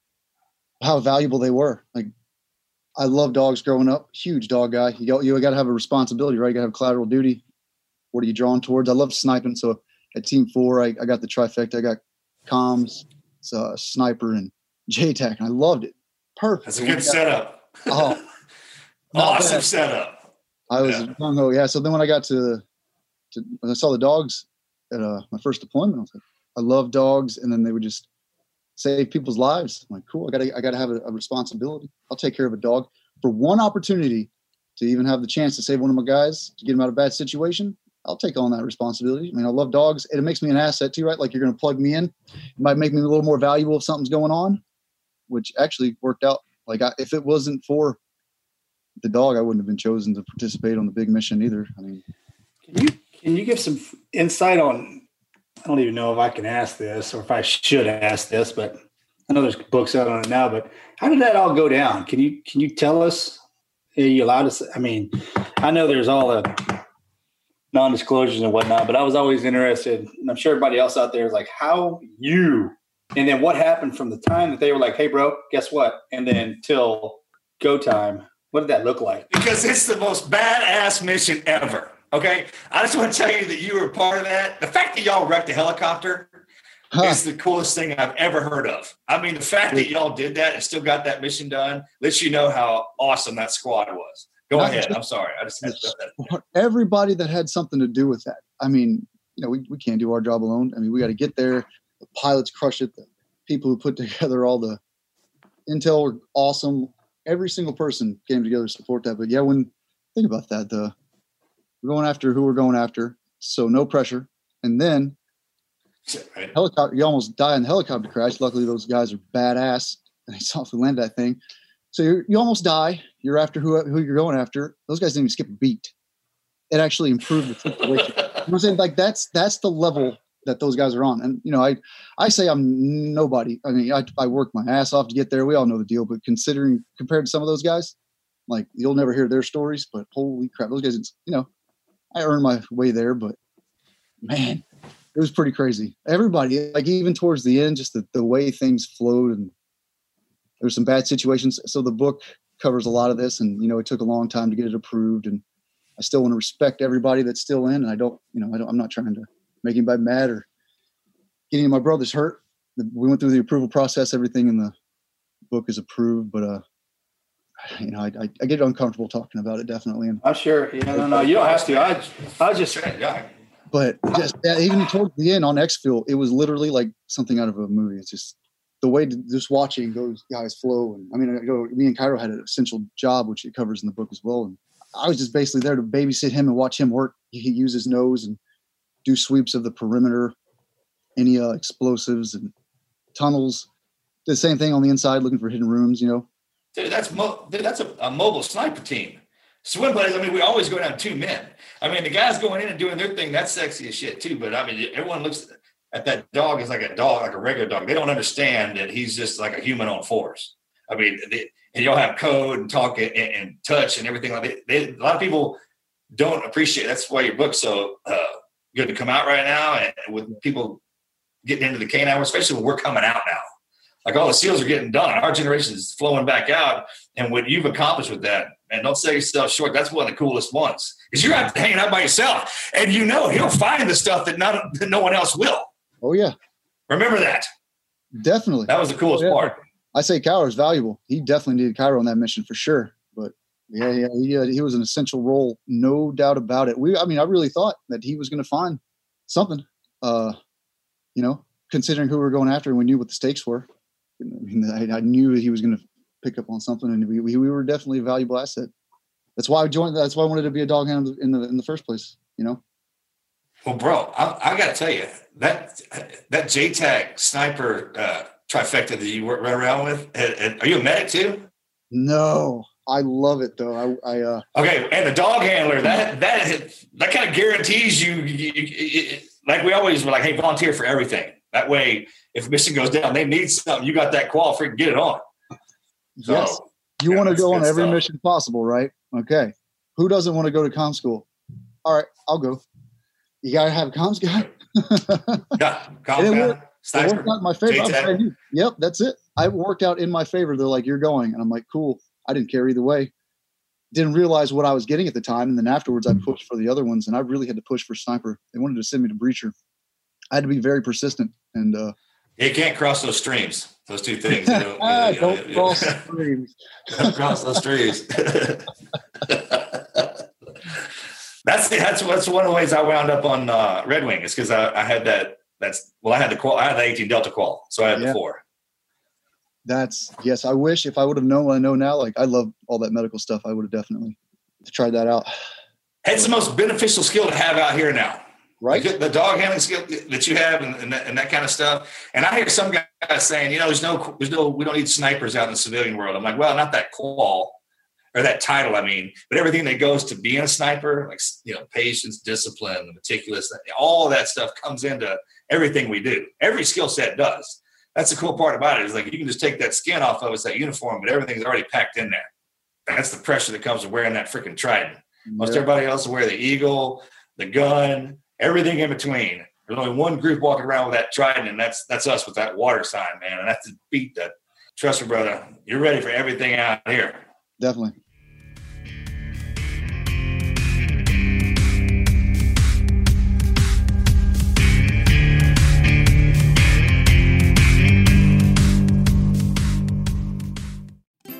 how valuable they were. Like, I love dogs growing up. Huge dog guy. You got, you got to have a responsibility, right? You got to have collateral duty. What are you drawn towards? I love sniping. So at Team Four, I, I got the trifecta. I got comms, uh, sniper, and J TAC, and I loved it. Perfect. That's a good setup. Oh, awesome bad. setup. I was yeah. gung-ho, yeah. So then when I got to, to when I saw the dogs at uh, my first deployment, I was like, I love dogs, and then they would just save people's lives. I'm like, cool. I got to, I got to have a, a responsibility. I'll take care of a dog for one opportunity to even have the chance to save one of my guys to get him out of a bad situation. I'll take on that responsibility. I mean, I love dogs, and it makes me an asset too, right? Like, you're going to plug me in. It might make me a little more valuable if something's going on, which actually worked out. Like, I, if it wasn't for the dog, I wouldn't have been chosen to participate on the big mission either. I mean, can you can you give some insight on? I don't even know if I can ask this or if I should ask this, but I know there's books out on it now. But how did that all go down? Can you can you tell us? Are you allowed to say, I mean, I know there's all the non-disclosures and whatnot, but I was always interested, and I'm sure everybody else out there is like, how you, and then what happened from the time that they were like, hey, bro, guess what? And then till go time, What did that look like? Because it's the most badass mission ever. Okay. I just want to tell you that you were a part of that. The fact that y'all wrecked a helicopter huh. is the coolest thing I've ever heard of. I mean, the fact that y'all did that and still got that mission done lets you know how awesome that squad was. Go Not ahead. Just, I'm sorry. I just had to that. Everybody that had something to do with that. I mean, you know, we, we can't do our job alone. I mean, we got to get there. The pilots crush it. The people who put together all the intel were awesome. Every single person came together to support that. But yeah, when think about that, the we're going after who we're going after, so no pressure. And then right. helicopter, you almost die in the helicopter crash. Luckily, those guys are badass, and they softly land that thing. So you're, you almost die. You're after who who you're going after. Those guys didn't even skip a beat. It actually improved the situation. You know what I'm saying? Like that's that's the level that those guys are on. And you know, I I say I'm nobody. I mean, I I worked my ass off to get there. We all know the deal. But considering compared to some of those guys, like you'll never hear their stories. But holy crap, those guys! You know, I earned my way there. But man, it was pretty crazy. Everybody, like even towards the end, just the, the way things flowed, and there were some bad situations. So the book covers a lot of this, and you know, it took a long time to get it approved. And I still want to respect everybody that's still in. And I don't, you know, I don't, I'm not trying to make anybody mad or get any of my brothers hurt. We went through the approval process. Everything in the book is approved, but, uh, you know, I, I, I get uncomfortable talking about it definitely. And I'm sure. Yeah, no, no, you don't have to. I, I was just saying, yeah. But just yeah, even towards the end on Exfil, it was literally like something out of a movie. It's just the way to, just watching those guys flow. And I mean, I go, me and Cairo had an essential job, which it covers in the book as well. And I was just basically there to babysit him and watch him work. He could use his nose and do sweeps of the perimeter, any uh, explosives and tunnels. The same thing on the inside, looking for hidden rooms, you know. Dude, that's mo- dude, that's a, a mobile sniper team. Swim buddies, I mean, we always go down two men. I mean, the guys going in and doing their thing, that's sexy as shit too. But I mean, everyone looks at that dog as like a dog, like a regular dog. They don't understand that he's just like a human on force. I mean, they, and y'all have code and talk and, and touch and everything like that. They, a lot of people don't appreciate. That's why your book's so uh, good to come out right now, and with people getting into the canine world, especially when we're coming out now. Like all the SEALs are getting done. Our generation is flowing back out. And what you've accomplished with that, and don't sell yourself short, that's one of the coolest ones. Because you're out hanging out by yourself. And you know he'll find the stuff that, not, that no one else will. Oh, yeah. Remember that. Definitely. That was the coolest yeah. part. I say Cairo is valuable. He definitely needed Cairo on that mission for sure. But, yeah, yeah, he, uh, he was an essential role, no doubt about it. We, I mean, I really thought that he was going to find something, uh, you know, considering who we were going after, and we knew what the stakes were. I mean, I, I knew he was going to pick up on something, and we, we we were definitely a valuable asset. That's why I joined. That's why I wanted to be a dog handler in the in the first place. You know. Well, bro, I, I got to tell you that that J TAC sniper uh, trifecta that you run around with. And, and are you a medic too? No, I love it though. I, I uh, okay, and the dog handler that that that kind of guarantees you, you, you, you. Like we always were like, hey, volunteer for everything. That way, if a mission goes down, they need something. You got that qual, freaking get it on. So, yes. You yeah, want to go on every stuff. mission possible, right? Okay. Who doesn't want to go to comm school? All right, I'll go. You got to have a comms guy. yeah, comms guy. Worked, it worked out in my favor. Like, yep, that's it. I worked out in my favor. They're like, you're going. And I'm like, cool. I didn't care either way. Didn't realize what I was getting at the time. And then afterwards, I pushed for the other ones. And I really had to push for sniper. They wanted to send me to breacher. I had to be very persistent. And uh, you can't cross those streams. Those two things. You know, ah, you know, don't you know, cross you know. the streams. Don't cross those streams. that's that's that's one of the ways I wound up on uh, Red Wing. Is because I, I had that. That's well, I had the qual. I had the eighteen Delta qual, so I had yeah. the four. That's yes. I wish if I would have known what I know now. Like I love all that medical stuff. I would have definitely tried that out. It's the most beneficial skill to have out here now. Right. The, the dog handling skill that you have and, and, that, and that kind of stuff. And I hear some guys saying, you know, there's no, there's no, we don't need snipers out in the civilian world. I'm like, well, not that qual or that title. I mean, but everything that goes to being a sniper, like, you know, patience, discipline, meticulous, all of that stuff comes into everything we do. Every skill set does. That's the cool part about it is like, you can just take that skin off of us, that uniform, but everything's already packed in there. That's the pressure that comes with wearing that freaking Trident. Most yeah. everybody else will wear the Eagle, the gun, everything in between. There's only one group walking around with that Trident, and that's that's us with that water sign, man. And that's to beat that. Trust me, brother, you're ready for everything out here. Definitely.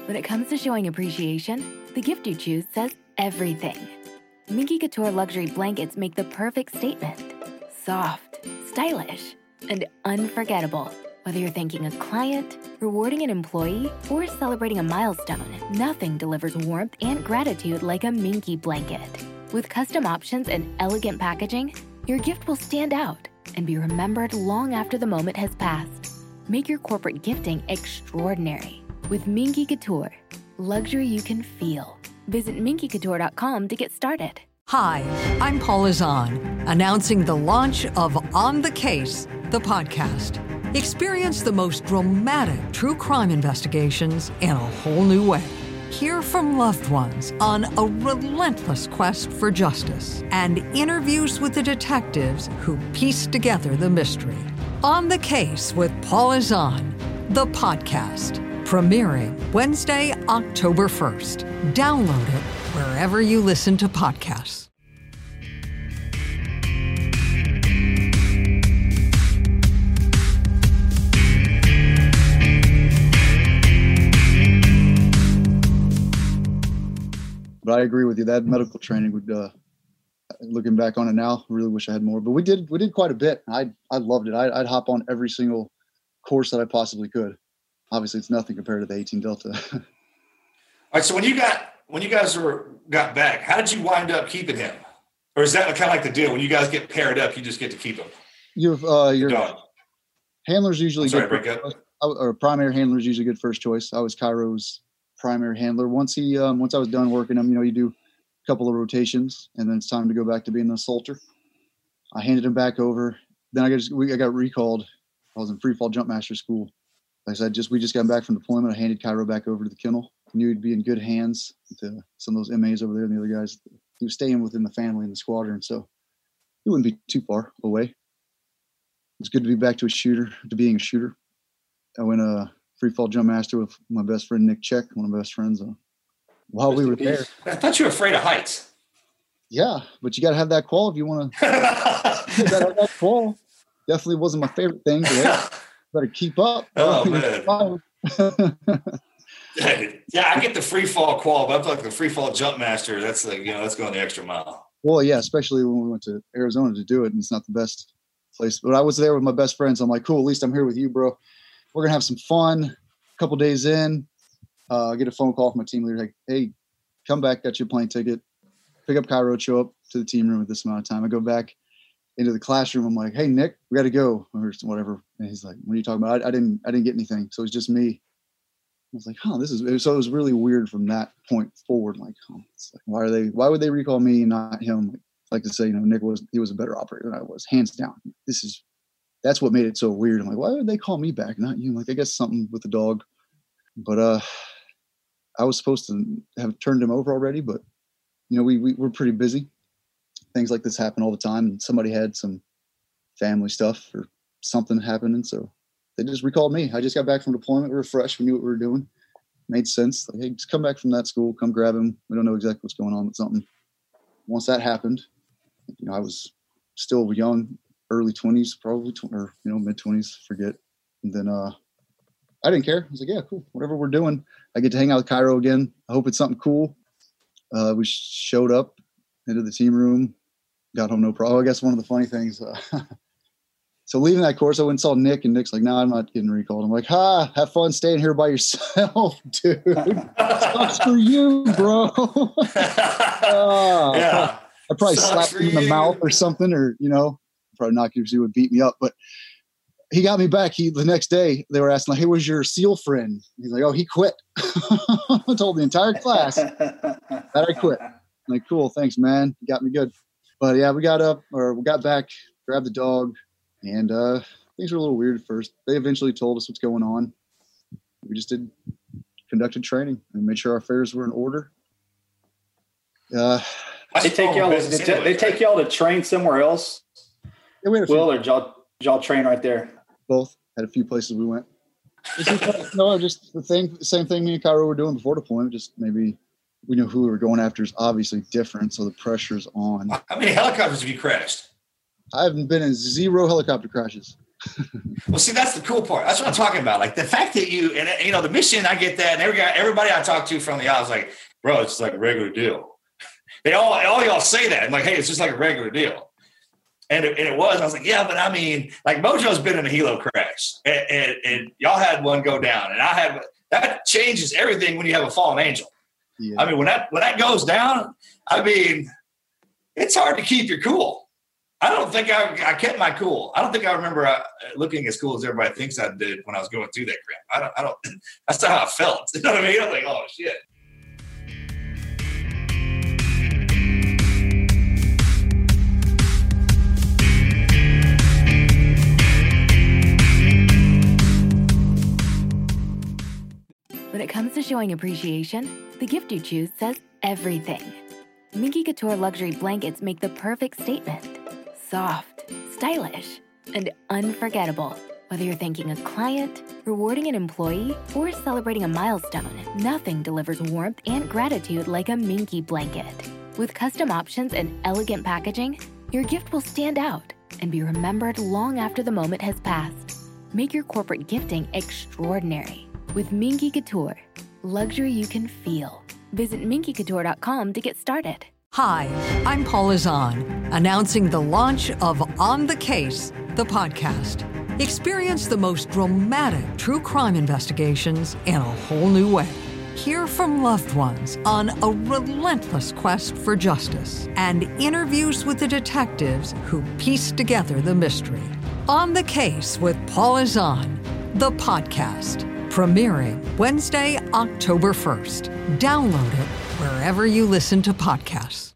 When it comes to showing appreciation, the gift you choose says everything. Minky Couture luxury blankets make the perfect statement. Soft, stylish, and unforgettable. Whether you're thanking a client, rewarding an employee, or celebrating a milestone, nothing delivers warmth and gratitude like a Minky blanket. With custom options and elegant packaging, your gift will stand out and be remembered long after the moment has passed. Make your corporate gifting extraordinary with Minky Couture. Luxury you can feel. Visit minky couture dot com to get started. Hi, I'm Paula Zahn, announcing the launch of On the Case, the podcast. Experience the most dramatic true crime investigations in a whole new way. Hear from loved ones on a relentless quest for justice and interviews with the detectives who piece together the mystery. On the Case with Paula Zahn, the podcast, premiering Wednesday, October first. Download it wherever you listen to podcasts. But I agree with you. That medical training would, uh, looking back on it now, really wish I had more. But we did, we did quite a bit. I, I loved it. I, I'd hop on every single course that I possibly could. Obviously, it's nothing compared to the eighteen Delta. All right. So when you got, when you guys were got back, how did you wind up keeping him? Or is that kind of like the deal? When you guys get paired up, you just get to keep him? You've, uh, your Dog. handlers usually I'm sorry, good. break up. Or primary handlers usually good first choice. I was Cairo's primary handler. Once he, um, once I was done working him, you know, you do a couple of rotations, and then it's time to go back to being an assaulter. I handed him back over. Then I got we I got recalled. I was in free fall jump master school. Like I said, just we just got back from deployment. I handed Cairo back over to the kennel. I knew he'd be in good hands with some of those M As over there and the other guys. He was staying within the family and the squadron, so he wouldn't be too far away. It's good to be back to a shooter, to being a shooter. I went uh free fall jump master with my best friend Nick Check, one of my best friends. Uh, while we were there, I thought you were afraid of heights. Yeah, but you got to have that qual if you want to. You got to have that qual. Definitely wasn't my favorite thing. But yeah, better keep up. Oh man. Yeah, I get the free fall qual, but I'm like the free fall jump master. That's like, you know, that's going the extra mile. Well, yeah, especially when we went to Arizona to do it, and it's not the best place. But I was there with my best friends. I'm like, cool. At least I'm here with you, bro. We're gonna have some fun. A couple days in, uh, I get a phone call from my team leader, like, "Hey, come back. Got your plane ticket. Pick up Cairo. Show up to the team room at this amount of time." I go back into the classroom. I'm like, "Hey, Nick, we got to go," or whatever. And he's like, "What are you talking about?" I, I didn't. I didn't get anything. So it was just me. I was like, "Huh, this is." So it was really weird from that point forward. Like, oh, it's like, why are they? Why would they recall me and not him? Like, like to say, you know, Nick was he was a better operator than I was, hands down. This is. That's what made it so weird. I'm like, why would they call me back, not you? Like, I guess something with the dog. But uh, I was supposed to have turned him over already, but, you know, we, we we're pretty busy. Things like this happen all the time. And somebody had some family stuff or something happening. So they just recalled me. I just got back from deployment. We were fresh. We knew what we were doing. Made sense. Like, hey, just come back from that school. Come grab him. We don't know exactly what's going on with something. Once that happened, you know, I was still young. Early twenties, probably, or, you know, mid twenties, forget. And then uh, I didn't care. I was like, yeah, cool. Whatever we're doing. I get to hang out with Cairo again. I hope it's something cool. Uh, we showed up into the team room, got home no problem. I guess one of the funny things. Uh, so leaving that course, I went and saw Nick, and Nick's like, no, nah, I'm not getting recalled. I'm like, ha, have fun staying here by yourself, dude. Sucks for you, bro. uh, yeah. I probably Sucks slapped him in the you. mouth or something, or, you know. Probably not because he would beat me up, but he got me back. He the next day they were asking like, "Hey, where's your SEAL friend?" He's like, "Oh, he quit." I told the entire class that I quit. I'm like, cool, thanks, man. You got me good. But yeah, we got up or we got back, grabbed the dog, and uh, things were a little weird at first. They eventually told us what's going on. We just did conducted training and made sure our affairs were in order. Uh, they take y'all. They, anyway, they take y'all to train somewhere else. Yeah, we had a few, Will or y'all, y'all train right there? Both. Had a few places we went. Just, no, just the thing, same thing me and Cairo were doing before deployment. Just maybe we knew who we were going after is obviously different, so the pressure's on. How many helicopters have you crashed? I haven't been in zero helicopter crashes. Well, see, that's the cool part. That's what I'm talking about. Like the fact that you, and you know, the mission, I get that. And every guy, everybody I talk to from the I was like, bro, it's like a regular deal. They all, all y'all say that. I'm like, hey, it's just like a regular deal. And it, and it was, I was like, yeah, but I mean, like Mojo's been in a helo crash and, and, and y'all had one go down and I had, that changes everything when you have a fallen angel. Yeah. I mean, when that, when that goes down, I mean, it's hard to keep your cool. I don't think I, I kept my cool. I don't think I remember uh, looking as cool as everybody thinks I did when I was going through that crap. I don't, I don't, that's not how I felt. You know what I mean? I'm like, oh shit. When it comes to showing appreciation, the gift you choose says everything. Minky Couture luxury blankets make the perfect statement. Soft, stylish, and unforgettable. Whether you're thanking a client, rewarding an employee, or celebrating a milestone, nothing delivers warmth and gratitude like a Minky blanket. With custom options and elegant packaging, your gift will stand out and be remembered long after the moment has passed. Make your corporate gifting extraordinary with Minky Couture. Luxury you can feel. Visit minky couture dot com to get started. Hi, I'm Paula Zahn, announcing the launch of On the Case, the podcast. Experience the most dramatic true crime investigations in a whole new way. Hear from loved ones on a relentless quest for justice and interviews with the detectives who piece together the mystery. On the Case with Paula Zahn, the podcast. Premiering Wednesday, October first. Download it wherever you listen to podcasts.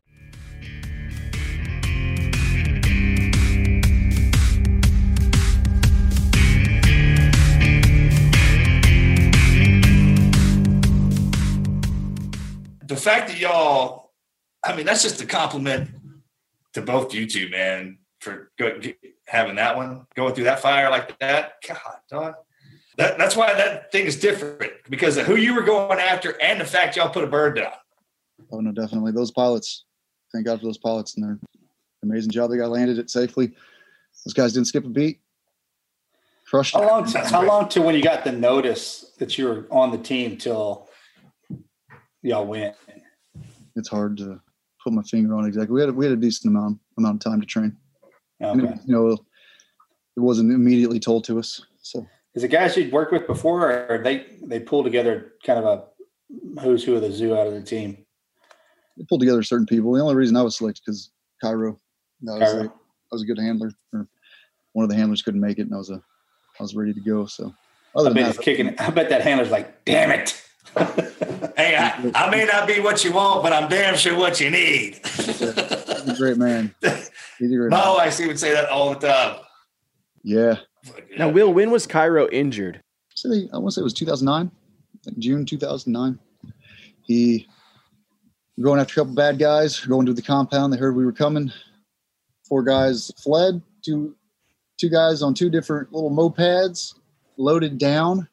The fact that y'all, I mean, that's just a compliment to both you two, man, for go, having that one, going through that fire like that. God, dog. That, that's why that thing is different, because of who you were going after and the fact y'all put a bird down. Oh, no, definitely. Those pilots, thank God for those pilots and their amazing job. They got landed it safely. Those guys didn't skip a beat. Crushed how it. long, to, how long to when you got the notice that you were on the team till y'all went? It's hard to put my finger on exactly. We had a, we had a decent amount amount of time to train. Okay. And, you know, it wasn't immediately told to us. So. Is the guys you'd worked with before, or they they pull together kind of a who's who of the zoo out of the team? They pulled together certain people. The only reason I was selected because Cairo, I was, Cairo. a, I was a good handler. Or one of the handlers couldn't make it, and I was a I was ready to go. So I bet he's kicking. I bet that handler's like, damn it. Hey, I, I may not be what you want, but I'm damn sure what you need. He's a great man. He's a great My man. wife would say that all the time. Yeah. Now, Will, when was Cairo injured? So they, I want to say it was two thousand nine, like June two thousand nine. He going after a couple bad guys, going to the compound. They heard we were coming. Four guys fled. Two two guys on two different little mopeds, loaded down.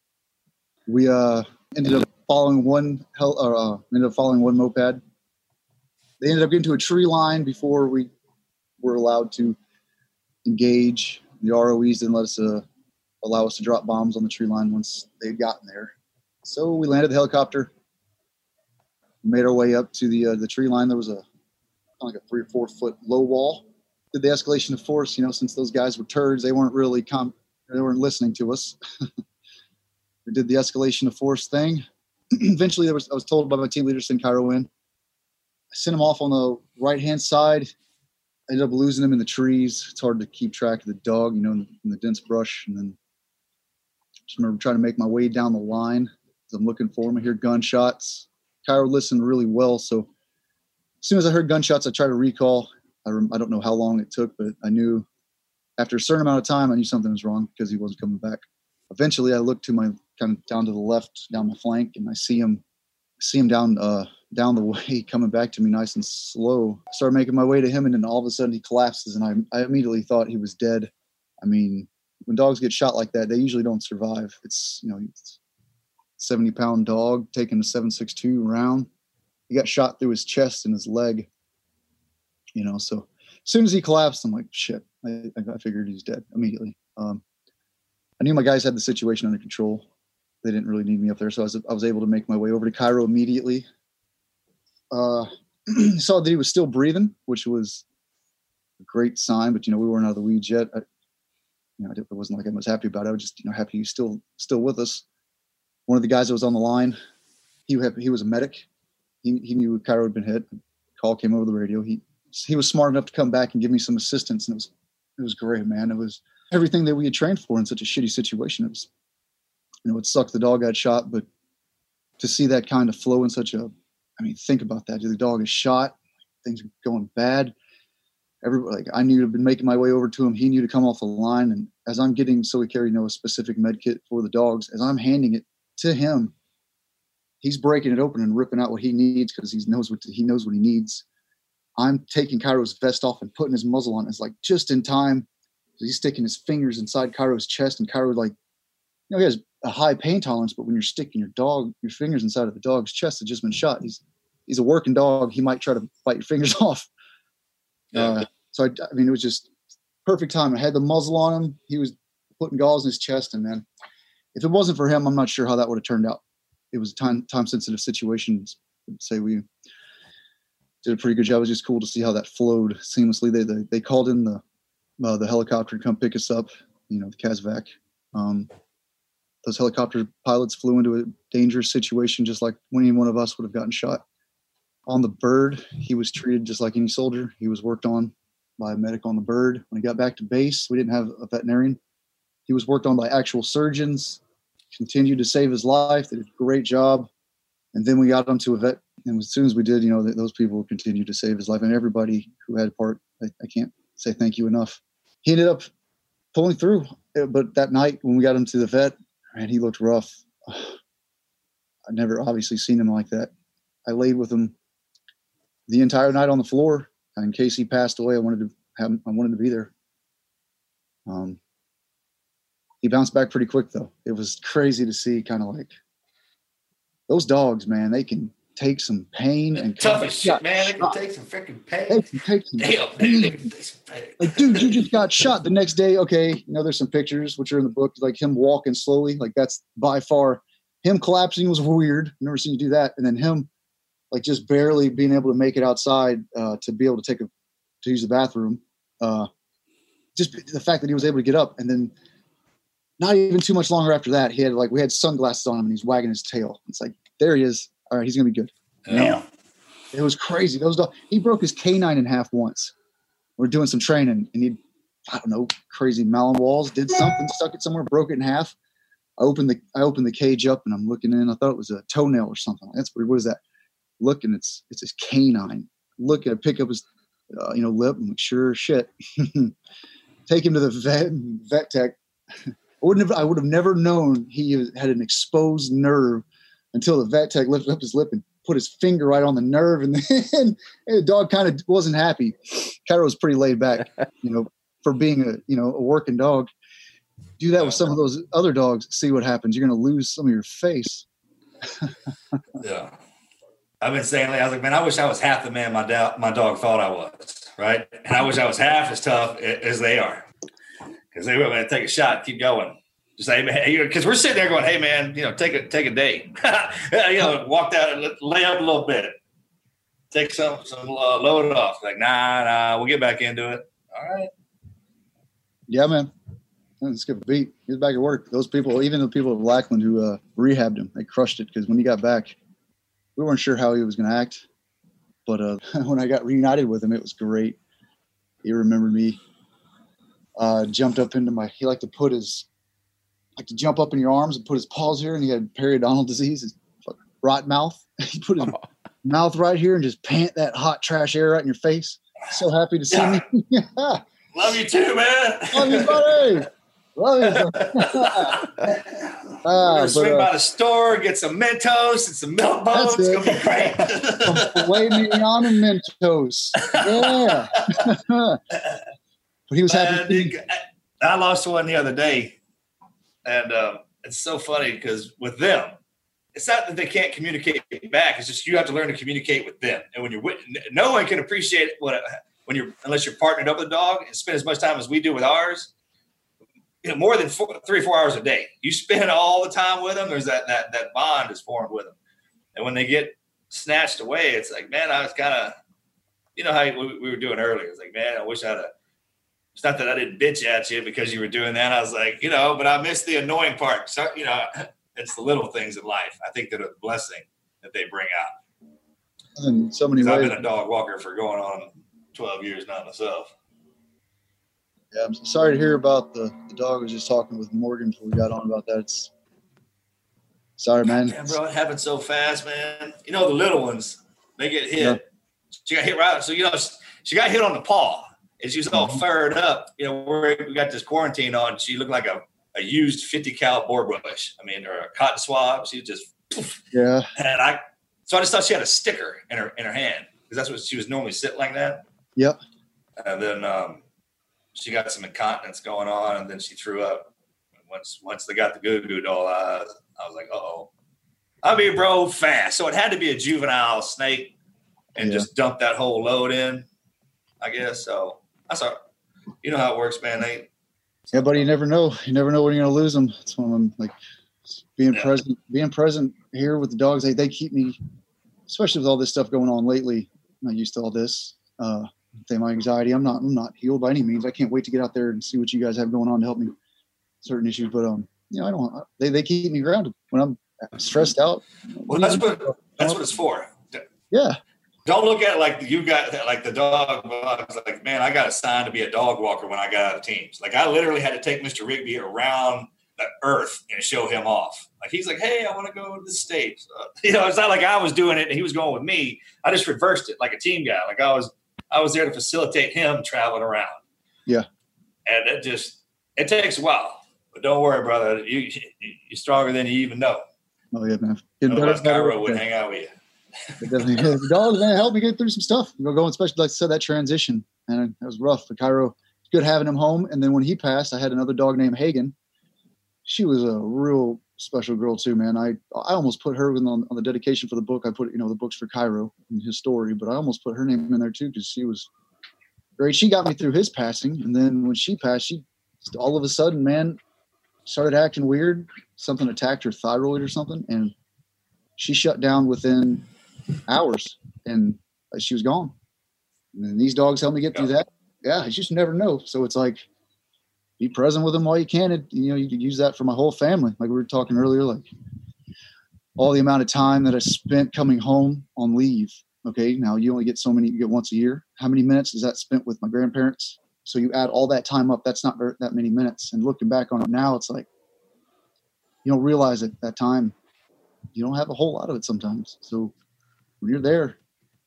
We uh, ended up following one. Hell, uh, ended up following one moped. They ended up getting to a tree line before we were allowed to engage. The R O Es didn't let us uh, allow us to drop bombs on the tree line once they'd gotten there. So we landed the helicopter, made our way up to the uh, the tree line. There was a kind of like a three or four foot low wall. Did the escalation of force, you know, since those guys were turds, they weren't really com- they weren't listening to us. We did the escalation of force thing. Eventually, there was I was told by my team leader, send Cairo in. I sent him off on the right hand side. I ended up losing him in the trees. It's hard to keep track of the dog, you know, in the, in the dense brush. And then just remember trying to make my way down the line as I'm looking for him. I hear gunshots. Cairo listened really well. So as soon as I heard gunshots, I tried to recall. I, rem- I don't know how long it took, but I knew after a certain amount of time, I knew something was wrong because he wasn't coming back. Eventually, I looked to my kind of down to the left, down my flank, and I see him, see him down, uh, down the way, coming back to me nice and slow. I started making my way to him, and then all of a sudden he collapses, and I, I immediately thought he was dead. I mean, when dogs get shot like that, they usually don't survive. It's, you know, it's seventy pound dog taking a seven six two round. He got shot through his chest and his leg, you know, so as soon as he collapsed, I'm like, shit, I, I figured he's dead immediately. Um, I knew my guys had the situation under control. They didn't really need me up there. So I was, I was able to make my way over to Cairo immediately. Uh, saw that he was still breathing, which was a great sign, but, you know, we weren't out of the weeds yet. I, you know, it wasn't like I was happy about it. I was just, you know, happy he was still, still with us. One of the guys that was on the line, he had, he was a medic. He, he knew Cairo had been hit. Call came over the radio. He, he was smart enough to come back and give me some assistance. And it was, it was great, man. It was everything that we had trained for in such a shitty situation. It was, you know, it sucked the dog got shot, but to see that kind of flow in such a, I mean, think about that. The dog is shot. Things are going bad. Everybody, like, I knew to have been making my way over to him. He knew to come off the line. And as I'm getting, so we carry, you know, a specific med kit for the dogs. As I'm handing it to him, he's breaking it open and ripping out what he needs because he knows what he knows what he needs. I'm taking Cairo's vest off and putting his muzzle on. It's like just in time. He's sticking his fingers inside Cairo's chest, and Cairo, like, you know, he has a high pain tolerance, but when you're sticking your dog, your fingers inside of the dog's chest that just been shot, he's he's a working dog. He might try to bite your fingers off. Yeah. Uh, so I, I mean, it was just perfect time. I had the muzzle on him. He was putting gauze in his chest, and man, if it wasn't for him, I'm not sure how that would have turned out. It was a time time sensitive situation. I'd say we did a pretty good job. It was just cool to see how that flowed seamlessly. They they, they called in the uh, the helicopter to come pick us up. You know, the CASVAC. Um, those helicopter pilots flew into a dangerous situation, just like when any one of us would have gotten shot. On the bird, he was treated just like any soldier. He was worked on by a medic on the bird. When he got back to base, we didn't have a veterinarian. He was worked on by actual surgeons, continued to save his life. They did a great job. And then we got him to a vet. And as soon as we did, you know, those people continued to save his life. And everybody who had a part, I, I can't say thank you enough. He ended up pulling through. But that night when we got him to the vet, man, he looked rough. I'd never obviously seen him like that. I laid with him the entire night on the floor. In case he passed away, I wanted to have him, I wanted to be there. Um, he bounced back pretty quick though. It was crazy to see, kind of like those dogs, man, they can take some pain and tough as shit, man. They can take some freaking pain. They can take some Damn, pain. they can take some pain. Like, dude, you just got shot. The next day, okay, you know, there's some pictures which are in the book, like him walking slowly. Like that's by far, him collapsing was weird. Never seen you do that. And then him, like, just barely being able to make it outside uh, to be able to take a to use the bathroom. Uh, just the fact that he was able to get up, and then not even too much longer after that, he had like we had sunglasses on him and he's wagging his tail. It's like, there he is. All right, he's gonna be good. Yeah. It was crazy. Those dogs, he broke his canine in half once. We we're doing some training, and he, I don't know, crazy Malin walls, did something, stuck it somewhere, broke it in half. I opened the I opened the cage up, and I'm looking in. I thought it was a toenail or something. That's weird. What is that? Look, and it's it's his canine. Look, I pick up his uh, you know lip. I'm like, sure shit. Take him to the vet. Vet tech. I wouldn't have. I would have never known he had an exposed nerve until the vet tech lifted up his lip and put his finger right on the nerve, and then and the dog kind of wasn't happy. Cairo was pretty laid back, you know, for being a you know a working dog. Do that with some of those other dogs. See what happens. You're going to lose some of your face. Yeah. I've been saying, I was like, man, I wish I was half the man my, do- my dog thought I was, right? And I wish I was half as tough as they are. Because they were going to take a shot, keep going. Just say, man, because we're sitting there going, hey, man, you know, take a take a day. you know, walk out and lay up a little bit. Take some, some uh, load it off. Like, nah, nah, we'll get back into it. All right. Yeah, man. Let's get a beat. He was back at work. Those people, even the people of Lackland who uh, rehabbed him, they crushed it because when he got back, we weren't sure how he was going to act. But uh, when I got reunited with him, it was great. He remembered me. Uh, jumped up into my, he liked to put his, like to jump up in your arms and put his paws here. And he had periodontal disease, his rot mouth. He put his mouth right here and just pant that hot trash air right in your face. So happy to see Yeah. me. Love you too, man. Love you, buddy. Love you. uh, We're gonna swing but, uh, by the store, get some Mentos and some milk bones. It's it. gonna be great. Some filet mignon and Mentos. Yeah. But he was happy. Uh, I lost one the other day, and uh, it's so funny because with them, it's not that they can't communicate back. It's just you have to learn to communicate with them. And when you're with, no one can appreciate what when you're unless you're partnered up with a dog and spend as much time as we do with ours. you know, more than four, three or four hours a day. You spend all the time with them. There's that that that bond is formed with them. And when they get snatched away, it's like, man, I was kind of, you know how we, we were doing earlier. It's like, man, I wish I'd have. It's not that I didn't bitch at you because you were doing that. I was like, you know, but I missed the annoying part. So, you know, it's the little things in life. I think that are a blessing that they bring out. In so many ways. I've been a dog walker for going on twelve years now myself. Yeah, I'm sorry to hear about the, the dog. I was just talking with Morgan before we got on about that. It's sorry, man. Damn, bro, it happened so fast, man. You know, the little ones, they get hit. Yeah. She got hit right. So, you know, she got hit on the paw. And she was all fired up. You know, we're, we got this quarantine on. She looked like a, a used fifty cal boar brush. I mean, or a cotton swab. She was just, poof. Yeah. And I, so I just thought she had a sticker in her in her hand because that's what she was normally sitting like that. Yep. And then um, she got some incontinence going on, and then she threw up. And once once they got the goo goo doll eyes, I was like, uh oh. I mean, bro, fast. So it had to be a juvenile snake, and Yeah. just dump that whole load in, I guess. So. That's all. You know how it works, man. They, Yeah, buddy, you never know. You never know when you're gonna lose them. That's when I'm like being Yeah. present, being present here with the dogs. They they keep me, especially with all this stuff going on lately. I'm not used to all this. Uh, they, my anxiety. I'm not. I'm not healed by any means. I can't wait to get out there and see what you guys have going on to help me with certain issues. But um, you know, I don't. They they keep me grounded when I'm stressed out. well, that's what that's what it's for. Yeah. Don't look at it like you got like the dog. Like, man, I got assigned to be a dog walker when I got out of teams. Like, I literally had to take Mister Rigby around the earth and show him off. Like, he's like, hey, I want to go to the States. Uh, you know, it's not like I was doing it and he was going with me. I just reversed it like a team guy. Like I was, I was there to facilitate him traveling around. Yeah. And it just, it takes a while. But don't worry, brother. You, you're stronger than you even know. Oh yeah, man. Getting Otherwise, better, Cairo better. wouldn't hang out with you. It definitely is. The dogs, man, helped me get through some stuff. You know, going, especially like I said, that transition, and it was rough. But Cairo, good having him home. And then when he passed, I had another dog named Hagen. She was a real special girl too, man. I I almost put her in on, on the dedication for the book. I put, you know, the books for Cairo and his story, but I almost put her name in there too because she was great. She got me through his passing, and then when she passed, she all of a sudden, man, started acting weird. Something attacked her thyroid or something, and she shut down within hours, and she was gone. And these dogs helped me get through that. Yeah, you just never know. So it's like, be present with them while you can. And, you know, you could use that for my whole family. Like we were talking earlier, like all the amount of time that I spent coming home on leave. Okay, now you only get so many, you get once a year. How many minutes is that spent with my grandparents? So you add all that time up, that's not very, that many minutes. And looking back on it now, it's like, you don't realize at that time, you don't have a whole lot of it sometimes. So when you're there,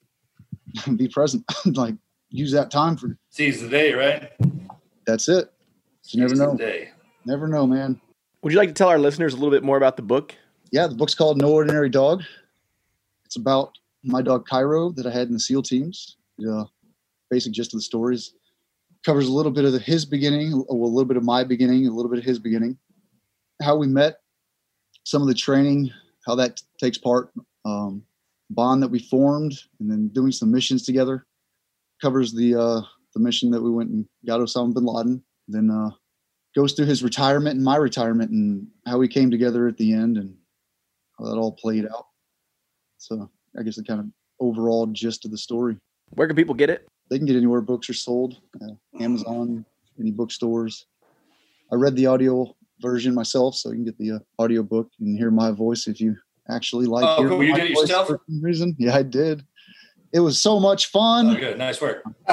be present. Like, use that time for seize the day, right? That's it. You never know. Day. Never know, man. Would you like to tell our listeners a little bit more about the book? Yeah, the book's called No Ordinary Dog. It's about my dog Cairo that I had in the SEAL teams. The basic gist of the stories covers a little bit of the, his beginning, a little bit of my beginning, a little bit of his beginning, how we met, some of the training, how that takes part, um, bond that we formed, and then doing some missions together. Covers the uh, the mission that we went and got Osama bin Laden. Then uh, goes through his retirement and my retirement and how we came together at the end and how that all played out. So I guess the kind of overall gist of the story. Where can people get it? They can get anywhere books are sold, uh, Amazon, any bookstores. I read the audio version myself, so you can get the uh, audio book and hear my voice if you actually like oh, hearing cool. You my did it voice yourself? for some reason. Yeah, I did. It was so much fun. Oh, good. Nice work. All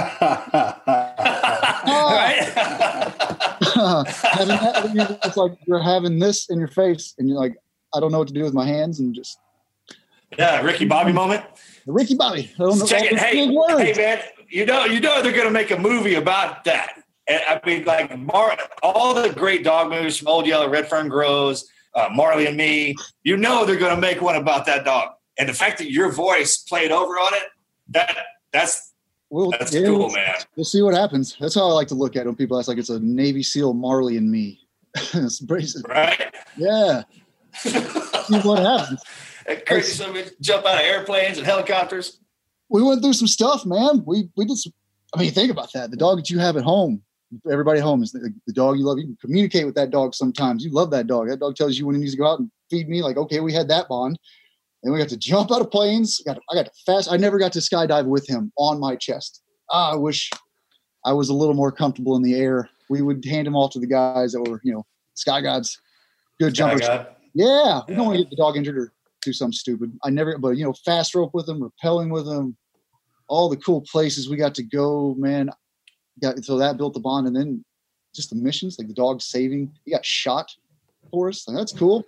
right. having that, it's like you're having this in your face, and you're like, I don't know what to do with my hands, and just yeah, Ricky Bobby moment. Ricky Bobby. I don't know. Check it. Hey, words. hey, man. You know, you know they're going to make a movie about that. And I mean, like Mar- all the great dog movies from Old Yeller, Red Fern Grows, uh, Marley and Me. You know they're going to make one about that dog, and the fact that your voice played over on it, that that's Well, that's yeah, cool, we'll, man. We'll see what happens. That's how I like to look at it when people ask, like it's a Navy SEAL Marley and Me. It's crazy. Right? Yeah. See what happens. Crazy, so we jump out of airplanes and helicopters. We went through some stuff, man. We we did some. I mean, think about that. The dog that you have at home, everybody at home is the, the dog you love. You can communicate with that dog sometimes. You love that dog. That dog tells you when he needs to go out and feed me. Like, okay, we had that bond. And we got to jump out of planes. I got, I got to fast. I never got to skydive with him on my chest. Ah, I wish I was a little more comfortable in the air. We would hand him off to the guys that were, you know, sky gods, good Sky jumpers. God. Yeah, we don't want to get the dog injured or do something stupid. I never, but, you know, fast rope with him, rappelling with him, all the cool places we got to go, man. Got, so that built the bond. And then just the missions, like the dog saving. He got shot for us. Like, that's cool.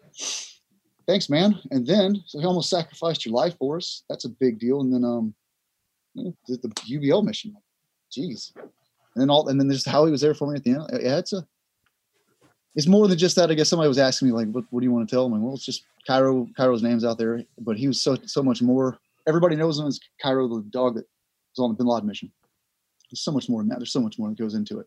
Thanks, man. And then so he almost sacrificed your life for us. That's a big deal. And then um, you know, the, the U B L mission. Jeez. And then all, and then there's how he was there for me at the end. Yeah, it's a, it's more than just that. I guess somebody was asking me like, what, what do you want to tell him? Like, well, it's just Cairo. Cairo's name's out there, but he was so so much more. Everybody knows him as Cairo, the dog that was on the Bin Laden mission. There's so much more than that. There's so much more that goes into it.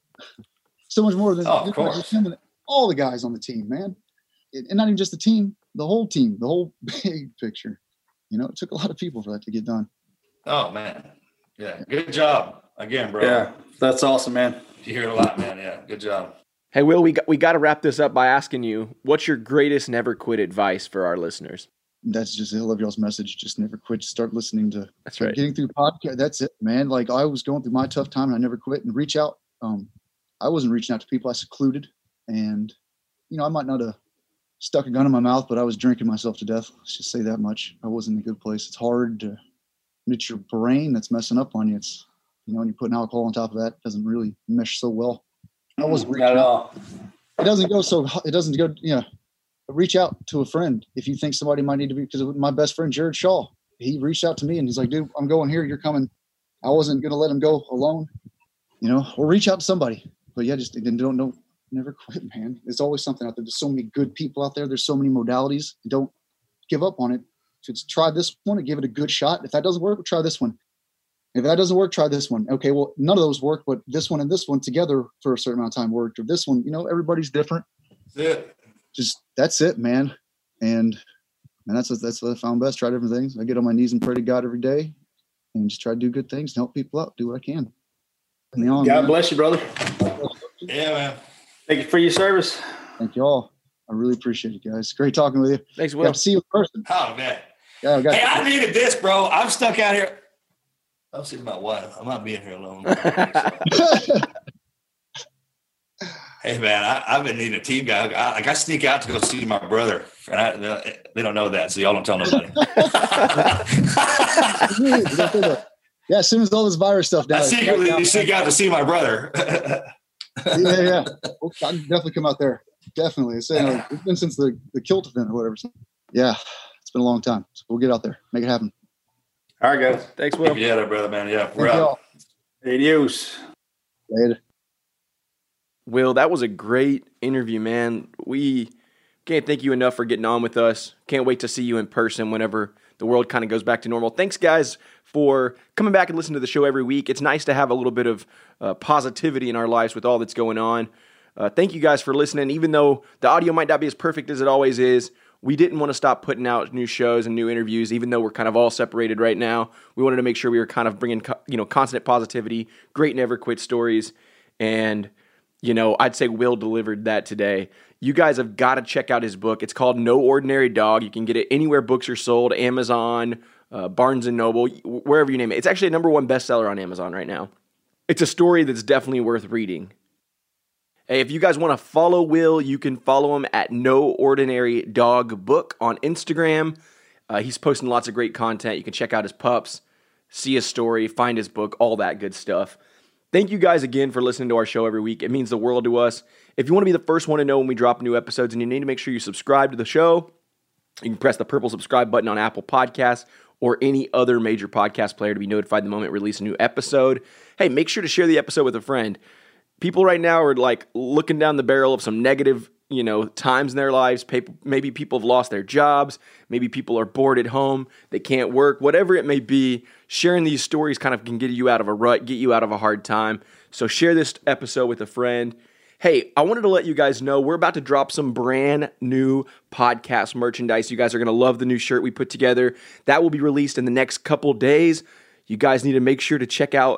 So much more than Oh, of course. him and all the guys on the team, man. And not even just the team, the whole team, the whole big picture. You know, it took a lot of people for that to get done. Oh, man. Yeah. Good job. Again, bro. Yeah, that's awesome, man. You hear it a lot, man. Yeah. Good job. Hey, Will, we got, we got to wrap this up by asking you, what's your greatest never quit advice for our listeners? That's just, I love y'all's message. Just never quit. Start listening to, That's start right. getting through podcast. That's it, man. Like I was going through my tough time and I never quit and reach out. Um, I wasn't reaching out to people. I secluded and, you know, I might not have stuck a gun in my mouth, but I was drinking myself to death. Let's just say that much. I wasn't in a good place. It's hard to, it's your brain that's messing up on you. It's, you know, when you're putting alcohol on top of that, it doesn't really mesh so well. I wasn't reaching Not at out. all. It doesn't go so, it doesn't go, you know, reach out to a friend if you think somebody might need to be, because my best friend, Jared Shaw, he reached out to me and he's like, dude, I'm going here. You're coming. I wasn't going to let him go alone, you know, or reach out to somebody. But yeah, just don't know. Never quit, man. There's always something out there. There's so many good people out there. There's so many modalities. Don't give up on it. If it's try this one and give it a good shot. If that doesn't work, try this one. If that doesn't work, try this one. Okay, well, none of those work, but this one and this one together for a certain amount of time worked. Or this one, you know, everybody's different. That's it. Just that's it, man. And and that's what that's what I found best. Try different things. I get on my knees and pray to God every day, and just try to do good things and help people out. Do what I can. And the on, God man. bless you, brother. Yeah, man. Thank you for your service. Thank you all. I really appreciate it, guys. Great talking with you. Thanks, Will. Will. See you in person. Oh, man. Yeah, I got Hey, I needed this, bro. I'm stuck out here. I'll see my wife. I'm not being here alone. Hey, man, I, I've been needing a team guy. I, like, I sneak out to go see my brother, and I, they don't know that, so y'all don't tell nobody. Yeah, as soon as all this virus stuff I down. secretly sneak out to see my brother. yeah, yeah. Well, I can definitely come out there. Definitely. It's, you know, it's been since the, the kilt event or whatever. So, yeah, it's been a long time. So we'll get out there. Make it happen. All right, guys. Thanks, Will. Yeah, there, brother, man. Yeah, we're Thank out. y'all. Adios. Later. Will, that was a great interview, man. We can't thank you enough for getting on with us. Can't wait to see you in person whenever the world kind of goes back to normal. Thanks, guys, for coming back and listening to the show every week. It's nice to have a little bit of uh, positivity in our lives with all that's going on. Uh, thank you guys for listening. Even though the audio might not be as perfect as it always is, we didn't want to stop putting out new shows and new interviews, even though we're kind of all separated right now. We wanted to make sure we were kind of bringing, you know, constant positivity, great never quit stories, and you know, I'd say Will delivered that today. You guys have got to check out his book. It's called No Ordinary Dog. You can get it anywhere books are sold, Amazon, uh, Barnes and Noble, wherever you name it. It's actually a number one bestseller on Amazon right now. It's a story that's definitely worth reading. Hey, if you guys want to follow Will, you can follow him at No Ordinary Dog Book on Instagram. Uh, he's posting lots of great content. You can check out his pups, see his story, find his book, all that good stuff. Thank you guys again for listening to our show every week. It means the world to us. If you want to be the first one to know when we drop new episodes and you need to make sure you subscribe to the show, you can press the purple subscribe button on Apple Podcasts or any other major podcast player to be notified the moment we release a new episode. Hey, make sure to share the episode with a friend. People right now are like looking down the barrel of some negative, you know, times in their lives. Maybe people have lost their jobs. Maybe people are bored at home. They can't work. Whatever it may be, sharing these stories kind of can get you out of a rut, get you out of a hard time. So share this episode with a friend. Hey, I wanted to let you guys know we're about to drop some brand new podcast merchandise. You guys are going to love the new shirt we put together. That will be released in the next couple days. You guys need to make sure to check out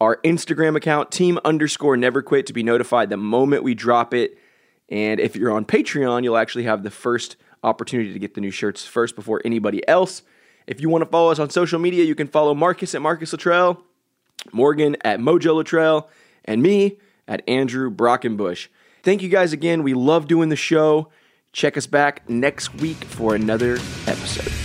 our Instagram account, team underscore never quit, to be notified the moment we drop it. And if you're on Patreon, you'll actually have the first opportunity to get the new shirts first before anybody else. If you want to follow us on social media, you can follow Marcus at Marcus Luttrell, Morgan at Mojo Luttrell, and me at Andrew Brockenbush. Thank you guys again. We love doing the show. Check us back next week for another episode.